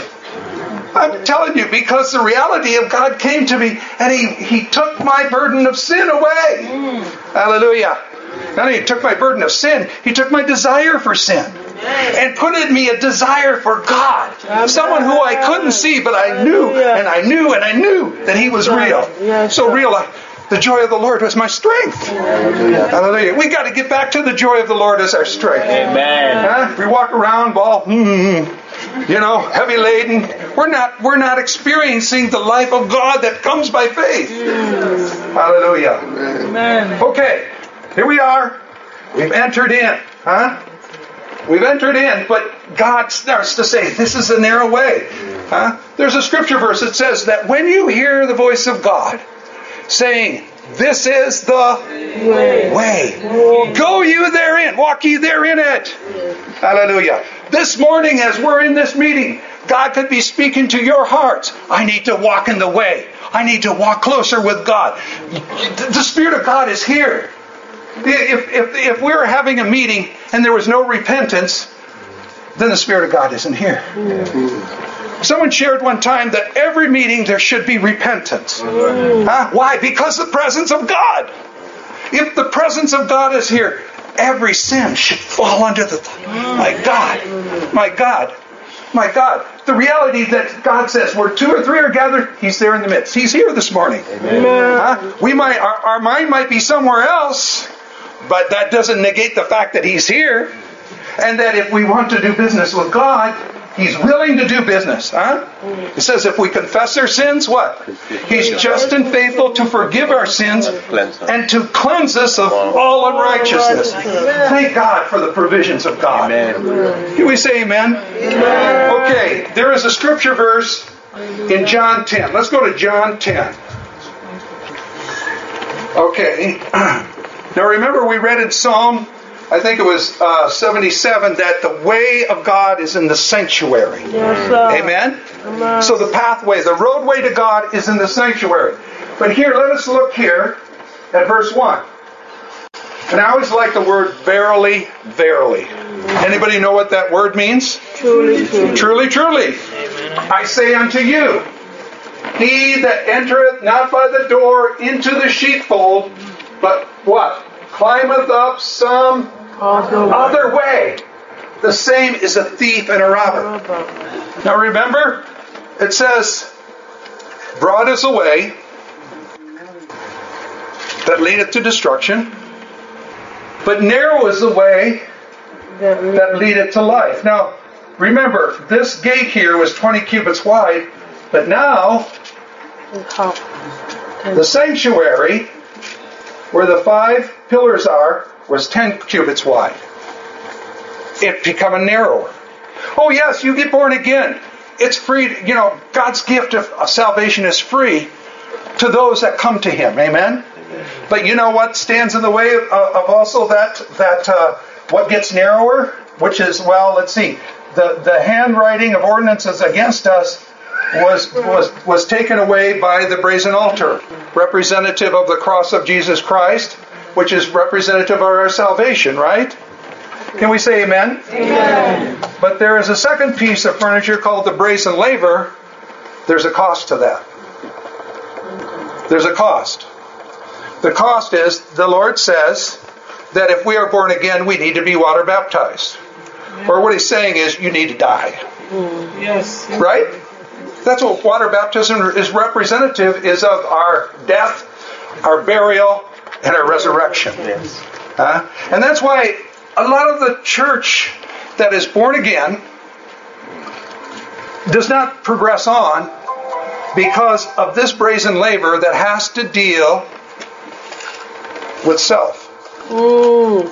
I'm telling you, because the reality of God came to me and He, he took my burden of sin away. Mm. Hallelujah. Not only He took my burden of sin, He took my desire for sin and put in me a desire for God. Amen. Someone who I couldn't see, but I knew and I knew and I knew that He was real. So real, I, the joy of the Lord was my strength. Hallelujah. Hallelujah. We got to get back to the joy of the Lord as our strength. Amen. Huh? We walk around all, mm, you know, heavy laden. We're not, we're not experiencing the life of God that comes by faith. Mm. Hallelujah. Amen. Okay, here we are. We've entered in. Huh? We've entered in, but God starts to say, this is a narrow way. Huh? There's a scripture verse that says that when you hear the voice of God saying, this is the way. way. Go you therein. Walk ye therein it. Hallelujah. This morning as we're in this meeting, God could be speaking to your hearts. I need to walk in the way. I need to walk closer with God. The Spirit of God is here. If, if, if we were having a meeting and there was no repentance, then the Spirit of God isn't here. Someone shared one time that every meeting there should be repentance. Huh? Why? Because the presence of God. If the presence of God is here, every sin should fall under the... My God. My God. My God. The reality that God says, where two or three are gathered, He's there in the midst. He's here this morning. Huh? We might, our, our mind might be somewhere else, but that doesn't negate the fact that He's here. And that if we want to do business with God, He's willing to do business. Huh? It says if we confess our sins, what? He's just and faithful to forgive our sins and to cleanse us of all unrighteousness. Thank God for the provisions of God. Amen. Can we say amen? Amen? Okay, there is a scripture verse in John ten. Let's go to John ten. Okay. Now remember we read in Psalm, I think it was uh, seventy-seven, that the way of God is in the sanctuary. Yes, sir. Amen? Amen? So the pathway, the roadway to God is in the sanctuary. But here, let us look here at verse one. And I always like the word verily, verily. Anybody know what that word means? Truly, truly. Truly, truly. I say unto you, he that entereth not by the door into the sheepfold, but what? Climbeth up some Other other way. The same is a thief and a robber. Now remember, it says, broad is the way that leadeth to destruction, but narrow is the way that leadeth to life. Now, remember, this gate here was twenty cubits wide, but now the sanctuary, where the five pillars are, was ten cubits wide. It becoming narrower. Oh yes, you get born again. It's free. You know, God's gift of salvation is free to those that come to Him. Amen. But you know what stands in the way of, of also that that uh, what gets narrower, which is, well, let's see, the the handwriting of ordinances against us was was was taken away by the brazen altar, representative of the cross of Jesus Christ, which is representative of our salvation, right? Can we say amen? Amen. But there is a second piece of furniture called the brazen laver. There's a cost to that. There's a cost. The cost is, the Lord says that if we are born again, we need to be water baptized. Or what he's saying is, you need to die. Yes. Right? That's what water baptism is representative is of our death, our burial, and our resurrection. Yes. Uh, and that's why a lot of the church that is born again does not progress on because of this brazen laver that has to deal with self. Mm.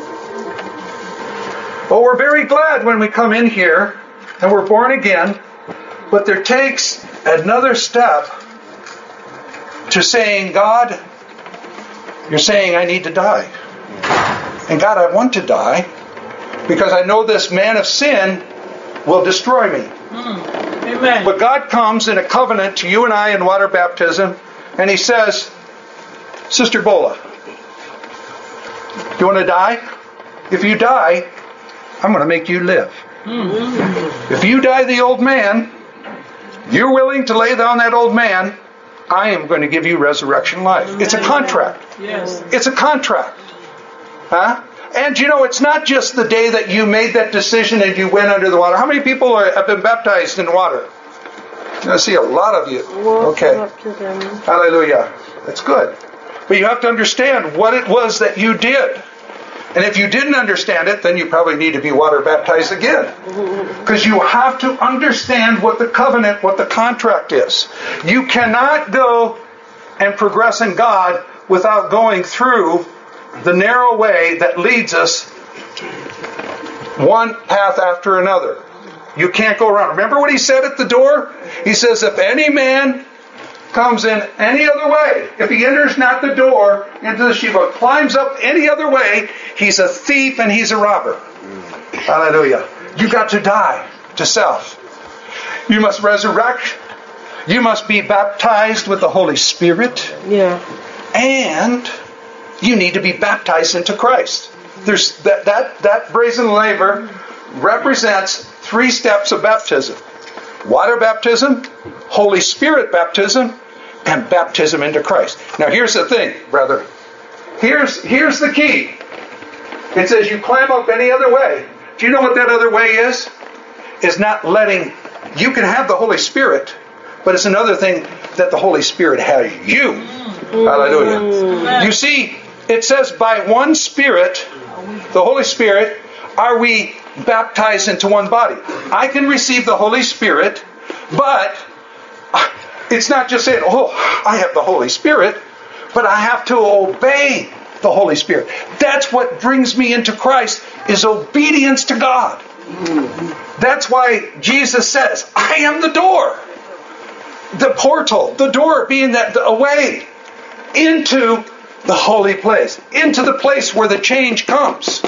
But we're very glad when we come in here and we're born again, but there takes another step to saying, God, you're saying I need to die. And God, I want to die because I know this man of sin will destroy me. Mm. Amen. But God comes in a covenant to you and I in water baptism, and he says, Sister Bola, you want to die? If you die, I'm going to make you live. Mm-hmm. If you die the old man, you're willing to lay down that old man, I am going to give you resurrection life. It's a contract. Yes. It's a contract. Huh? And you know, it's not just the day that you made that decision and you went under the water. How many people are, have been baptized in water? I see a lot of you. Okay. Hallelujah. That's good. But you have to understand what it was that you did. And if you didn't understand it, then you probably need to be water baptized again. Because you have to understand what the covenant, what the contract is. You cannot go and progress in God without going through the narrow way that leads us one path after another. You can't go around. Remember what he said at the door? He says, if any man comes in any other way, if he enters not the door into the sheepfold, climbs up any other way, he's a thief and he's a robber. Hallelujah. You got to die to self. You must resurrect. You must be baptized with the Holy Spirit. Yeah. And you need to be baptized into Christ. There's that that that brazen laver represents three steps of baptism. Water baptism, Holy Spirit baptism, and baptism into Christ. Now here's the thing, brother. Here's here's the key. It says you climb up any other way. Do you know what that other way is? Is not letting, you can have the Holy Spirit, but it's another thing that the Holy Spirit has you. Hallelujah. You see, it says by one Spirit, the Holy Spirit, are we baptized into one body. I can receive the Holy Spirit, but it's not just saying, oh, I have the Holy Spirit, but I have to obey the Holy Spirit. That's what brings me into Christ, is obedience to God. That's why Jesus says, I am the door. The portal, the door being that a way into the holy place, into the place where the change comes.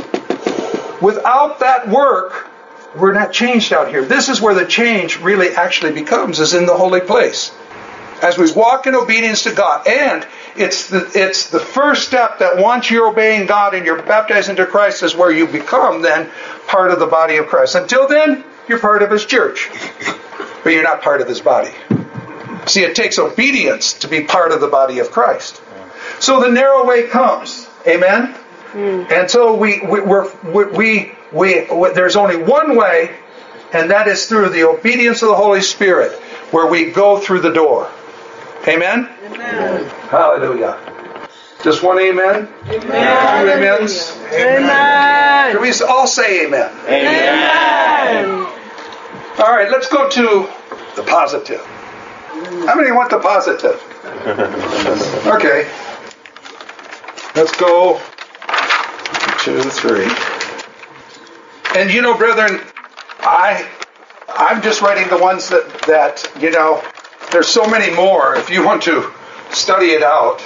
Without that work, we're not changed out here. This is where the change really actually becomes, is in the holy place. As we walk in obedience to God. And it's the it's the first step that once you're obeying God and you're baptized into Christ is where you become then part of the body of Christ. Until then, you're part of His church. But you're not part of His body. See, it takes obedience to be part of the body of Christ. So the narrow way comes. Amen? Mm. And so we, we, we're, we, we, we, we, there's only one way, and that is through the obedience of the Holy Spirit, where we go through the door. Amen? Amen. Hallelujah. Just one amen? Amen. Two amens? Amen. Can we all say amen? Amen. All right, let's go to the positive. How many want the positive? Okay. Let's go two, three. And you know, brethren, I, I'm just writing the ones that, that, you know, there's so many more if you want to study it out.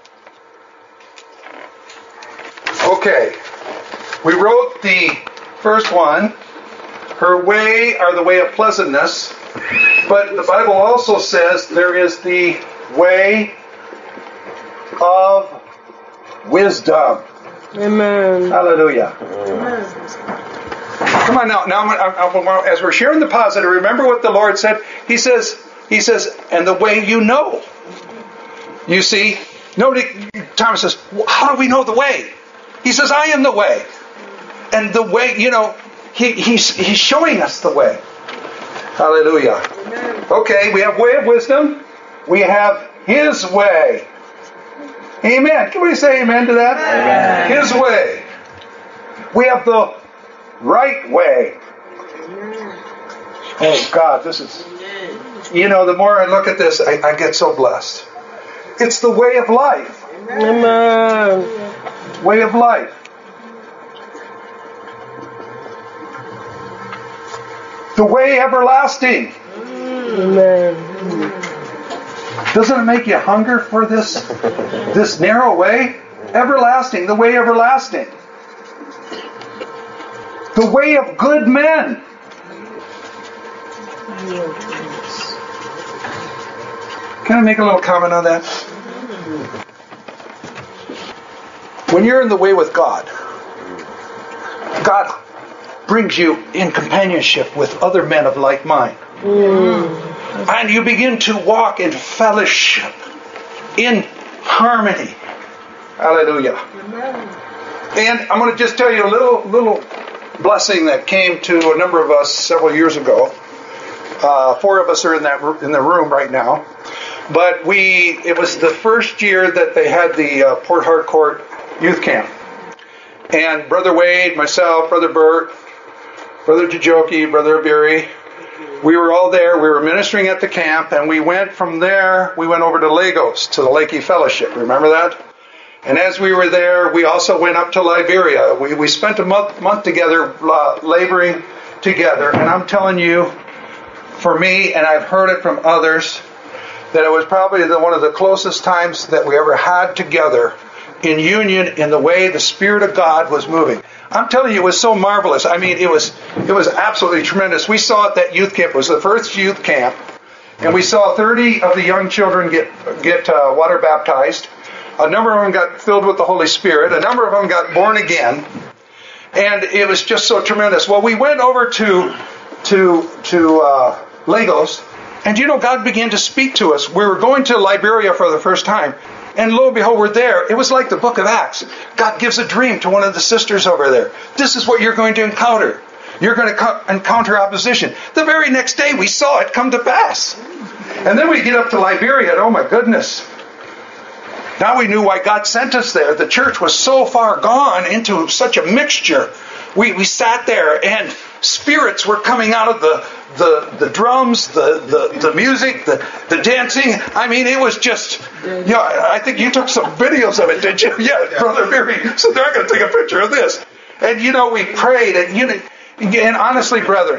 Okay. We wrote the first one, her way are the way of pleasantness, but the Bible also says there is the way of wisdom. Amen. Hallelujah. Amen. Come on now. Now, I'm, I'm, I'm, as we're sharing the positive, remember what the Lord said. He says, He says, and the way you know. You see, nobody. Thomas says, how do we know the way? He says, I am the way. And the way, you know, he, he's he's showing us the way. Hallelujah. Okay, we have way of wisdom. We have His way. Amen. Can we say amen to that? Amen. His way. We have the right way. Oh God, this is, you know, the more I look at this, I, I get so blessed. It's the way of life. Amen. Way of life. The way everlasting. Amen. Doesn't it make you hunger for this, this narrow way? Everlasting, the way everlasting. The way of good men. Can I make a little comment on that? When you're in the way with God, God brings you in companionship with other men of like mind. Mm. And you begin to walk in fellowship, in harmony. Hallelujah. Amen. And I'm going to just tell you a little little blessing that came to a number of us several years ago. Uh, four of us are in that in the room right now. But we it was the first year that they had the uh, Port Harcourt youth camp. And Brother Wade, myself, Brother Bert, Brother Jajoki, Brother Abiri, we were all there. We were ministering at the camp, and we went from there, we went over to Lagos, to the Lakey Fellowship. Remember that? And as we were there, we also went up to Liberia. We we spent a month, month together, uh, laboring together. And I'm telling you, for me, and I've heard it from others, that it was probably the, one of the closest times that we ever had together in union in the way the Spirit of God was moving. I'm telling you, it was so marvelous. I mean, it was it was absolutely tremendous. We saw at that youth camp, it was the first youth camp, and we saw thirty of the young children get get uh, water baptized. A number of them got filled with the Holy Spirit. A number of them got born again. And it was just so tremendous. Well, we went over to to to uh, Lagos, and you know, God began to speak to us. We were going to Liberia for the first time. And lo and behold, we're there. It was like the book of Acts. God gives a dream to one of the sisters over there. This is what you're going to encounter. You're going to co- encounter opposition. The very next day, we saw it come to pass. And then we get up to Liberia, and oh my goodness. Now we knew why God sent us there. The church was so far gone into such a mixture. We we sat there, and spirits were coming out of the the, the drums, the, the, the music, the, the dancing. I mean, it was just, you know, I think you took some videos of it, did you? Yeah, Brother Barry. So they're going to take a picture of this. And, you know, we prayed. And, you know, and honestly, brethren,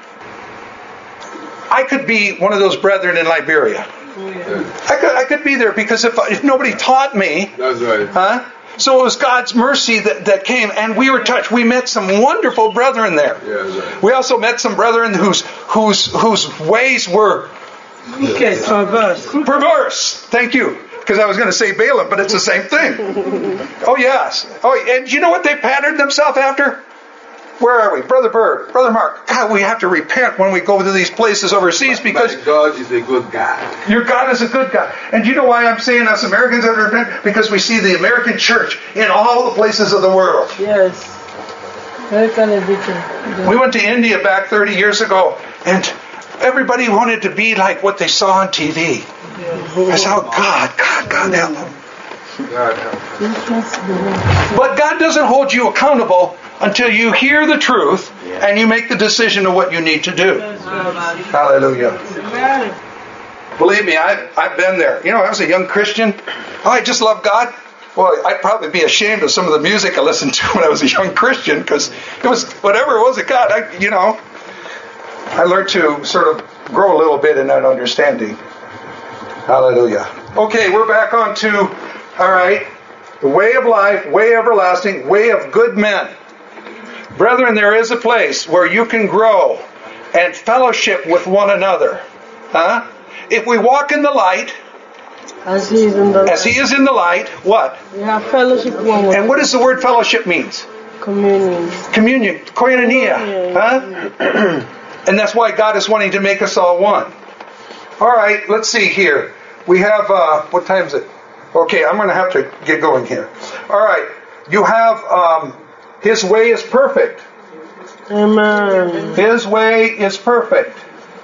I could be one of those brethren in Liberia. I could, I could be there because if, if nobody taught me, that's right. Huh? So it was God's mercy that, that came, and we were touched. We met some wonderful brethren there. Yeah, right. We also met some brethren whose whose whose ways were okay, perverse. Perverse. Thank you, because I was going to say Balaam, but it's the same thing. Oh yes. Oh, and you know what they patterned themselves after? Where are we? Brother Bird, Brother Mark. God, we have to repent when we go to these places overseas because My God is a good God. Your God is a good God. And you know why I'm saying us Americans have to repent? Because we see the American church in all the places of the world. Yes. American everything. We went to India back thirty years ago, and everybody wanted to be like what they saw on T V. I said, oh, God, God, God help them. God help them. But God doesn't hold you accountable until you hear the truth and you make the decision of what you need to do. Hallelujah. Believe me, I, I've been there. You know, I was a young Christian. Oh, I just love God. Well, I'd probably be ashamed of some of the music I listened to when I was a young Christian because it was whatever it was that God, I, you know, I learned to sort of grow a little bit in that understanding. Hallelujah. Okay, we're back on to, all right, the way of life, way everlasting, way of good men. Brethren, there is a place where you can grow and fellowship with one another. Huh? If we walk in the light, as he is in the light, as he is in the light, what? We have fellowship with one another. And what does the word fellowship means? Communion. Communion, koinonia, huh? And that's why God is wanting to make us all one. All right, let's see here. We have, uh, what time is it? Okay, I'm going to have to get going here. All right, you have, um, His way is perfect. Amen. His way is perfect.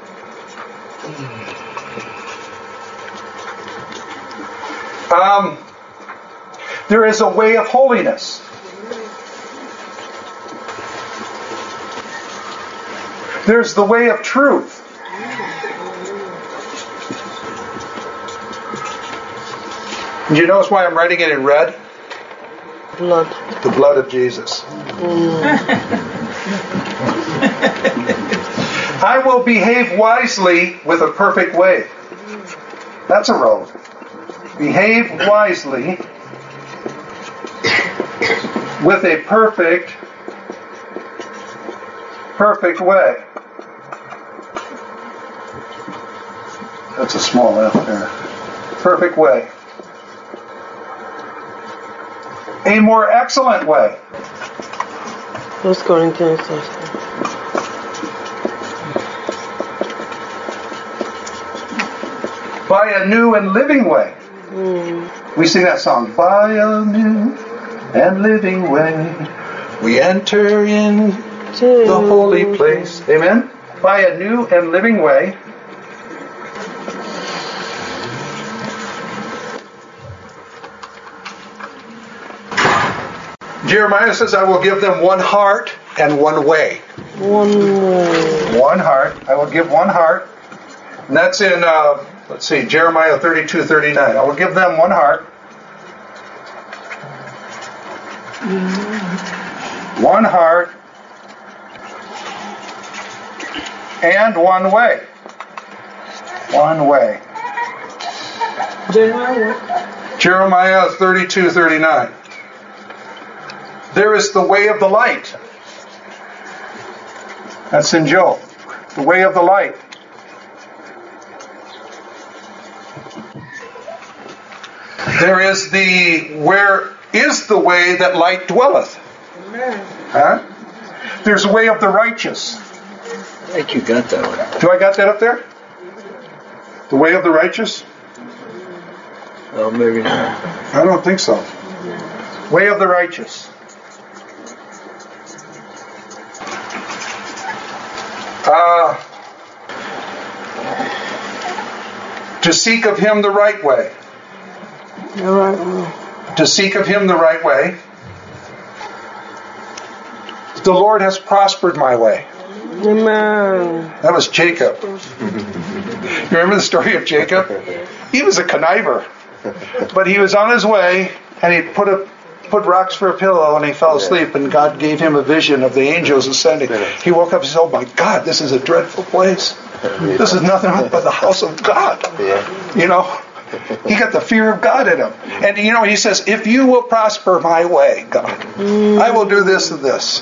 Um, there is a way of holiness. There's the way of truth. Do you notice why I'm writing it in red? Blood. The blood of Jesus. I will behave wisely with a perfect way. That's a road. Behave wisely with a perfect, perfect way. That's a small F there. Perfect way. A more excellent way. First Corinthians. By a new and living way. Mm. We sing that song. By a new and living way, we enter in the holy place. Amen? By a new and living way. Jeremiah says, I will give them one heart and one way. One way. One heart. I will give one heart. And that's in, uh, let's see, Jeremiah thirty-two thirty-nine. I will give them one heart. One heart. And one way. One way. Jeremiah. Jeremiah thirty-two thirty-nine. There is the way of the light. That's in Job. The way of the light. There is the, where is the way that light dwelleth? Amen. Huh? There's a way of the righteous. I think you got that one. Do I got that up there? The way of the righteous? Oh, maybe not. I don't think so. Way of the righteous. Uh, to seek of Him the right way. The right way. To seek of Him the right way. The Lord has prospered my way. Amen. That was Jacob. You remember the story of Jacob? He was a conniver. But he was on his way, and he put a put rocks for a pillow, and he fell asleep, and God gave him a vision of the angels ascending. He woke up and said, oh my God, this is a dreadful place. This is nothing but the house of God. You know, he got the fear of God in him. And you know, he says, if you will prosper my way, God, I will do this and this.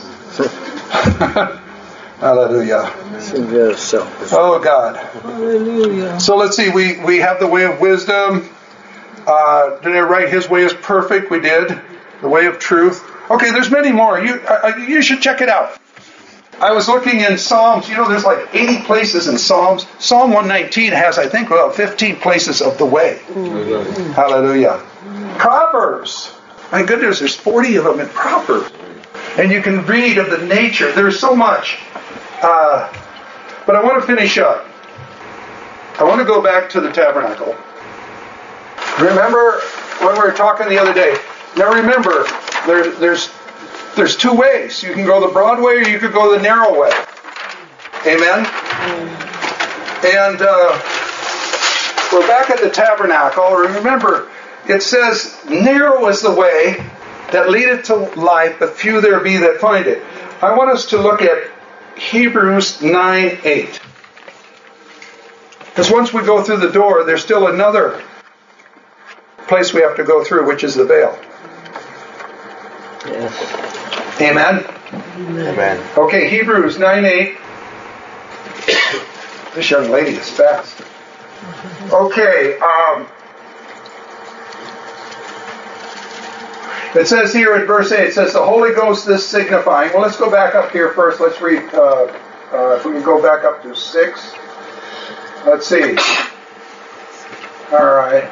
Hallelujah. Oh God. Hallelujah. So let's see, we, we have the way of wisdom. Uh, did I write His way is perfect? We did. The way of truth. Okay, there's many more. You uh, you should check it out. I was looking in Psalms. You know, there's like eighty places in Psalms. Psalm one nineteen has, I think, about fifteen places of the way. Mm-hmm. Hallelujah. Proverbs. My goodness, there's forty of them in Proverbs. And you can read of the nature. There's so much. Uh, but I want to finish up. I want to go back to the tabernacle. Remember when we were talking the other day? Now remember, there, there's there's two ways. You can go the broad way or you could go the narrow way. Amen? And uh, we're back at the tabernacle. Remember, it says, narrow is the way that leadeth to life, but few there be that find it. I want us to look at Hebrews nine eight. Because once we go through the door, there's still another place we have to go through, which is the veil. Yes. Amen? Amen. Okay, Hebrews nine eight. This young lady is fast. Okay, um, It says here in verse eight, it says the Holy Ghost this signifying. Well, let's go back up here first. Let's read, uh, uh, if we can go back up to six. Let's see. All right.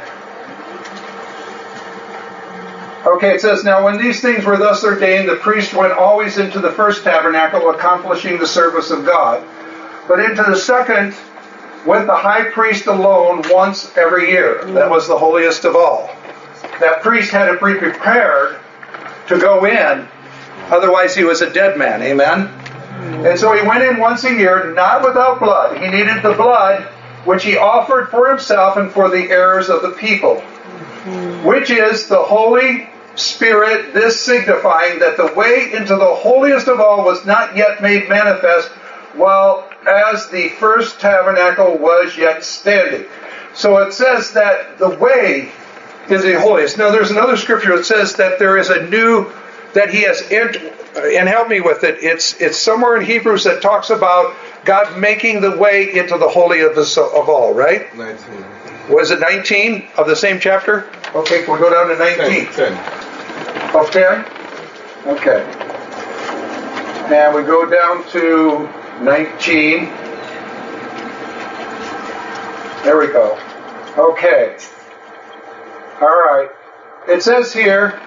Okay, it says, now when these things were thus ordained, the priest went always into the first tabernacle, accomplishing the service of God. But into the second went the high priest alone once every year. That was the holiest of all. That priest had to be prepared to go in, otherwise he was a dead man. Amen? And so he went in once a year, not without blood. He needed the blood which he offered for himself and for the errors of the people, which is the Holy Spirit, this signifying that the way into the holiest of all was not yet made manifest, while as the first tabernacle was yet standing. So it says that the way is the holiest. Now there's another scripture that says that there is a new, that he has entered, and help me with it, it's it's somewhere in Hebrews that talks about God making the way into the holy of, the, of all, right? nineteen. Was it nineteen of the same chapter? Okay, we'll go down to nineteen. ten. Oh, ten? Okay. And we go down to nineteen. There we go. Okay. All right. It says here,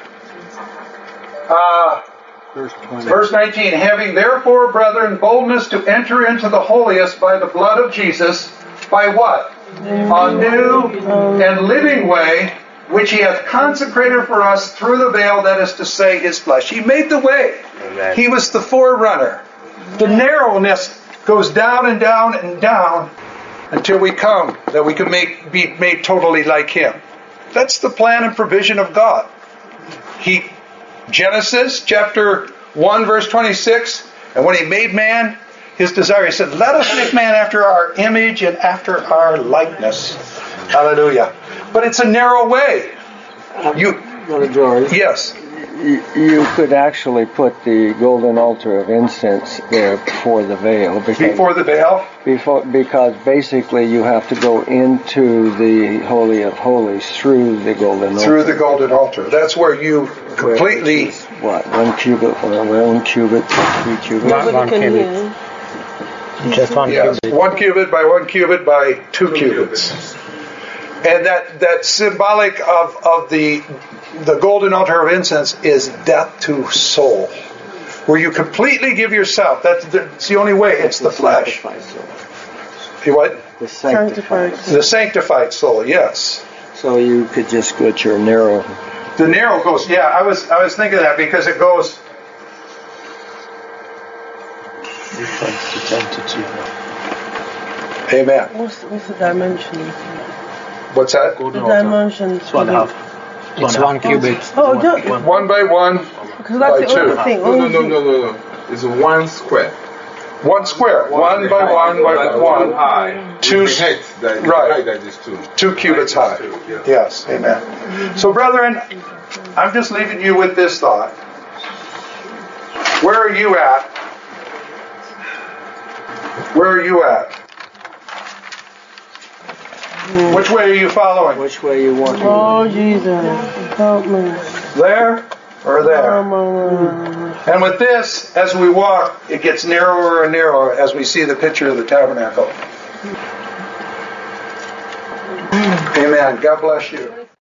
uh, verse nineteen, having therefore, brethren, boldness to enter into the holiest by the blood of Jesus, by what? A new and living way, which he hath consecrated for us through the veil, that is to say, his flesh. He made the way. Amen. He was the forerunner. The narrowness goes down and down and down until we come, that we can make, be made totally like him. That's the plan and provision of God. He, Genesis chapter one, verse twenty-six, and when he made man, his desire, he said, let us make man after our image and after our likeness. Hallelujah. But it's a narrow way. You, Brother George, yes. you, you could actually put the golden altar of incense there before the veil. Because, Before the veil? before, because basically you have to go into the Holy of Holies through the golden altar. Through the golden altar. That's where you completely... Which is, what, one cubit, or one cubit, three cubits? One, one can cubit. hear. Just one Yes, cubit. one cubit by one cubit by two cubits. And that, that symbolic of, of the the golden altar of incense is death to soul. Where you completely give yourself. That's the, that's the only way. It's the flesh. Sanctified soul. You what? The sanctified soul. The sanctified soul, yes. So you could just go to your narrow. The narrow goes, yeah, I was I was thinking that because it goes... Amen. What's, what's the dimension? What's that? The dimension. It's one cubit. Oh, don't, One by one, because that's by the only two. thing. No, no, only no, thing. no, no, no. It's one square. one square. One by one by Like one. high. Two With the height that, the right. height that is two. Two cubits high. Two, yeah. Yes, amen. So, brethren, I'm just leaving you with this thought. Where are you at? Where are you at? Which way are you following? Which way you want to Oh, Jesus. Help me. There or there? Oh, my. And with this, as we walk, it gets narrower and narrower as we see the picture of the tabernacle. Amen. God bless you.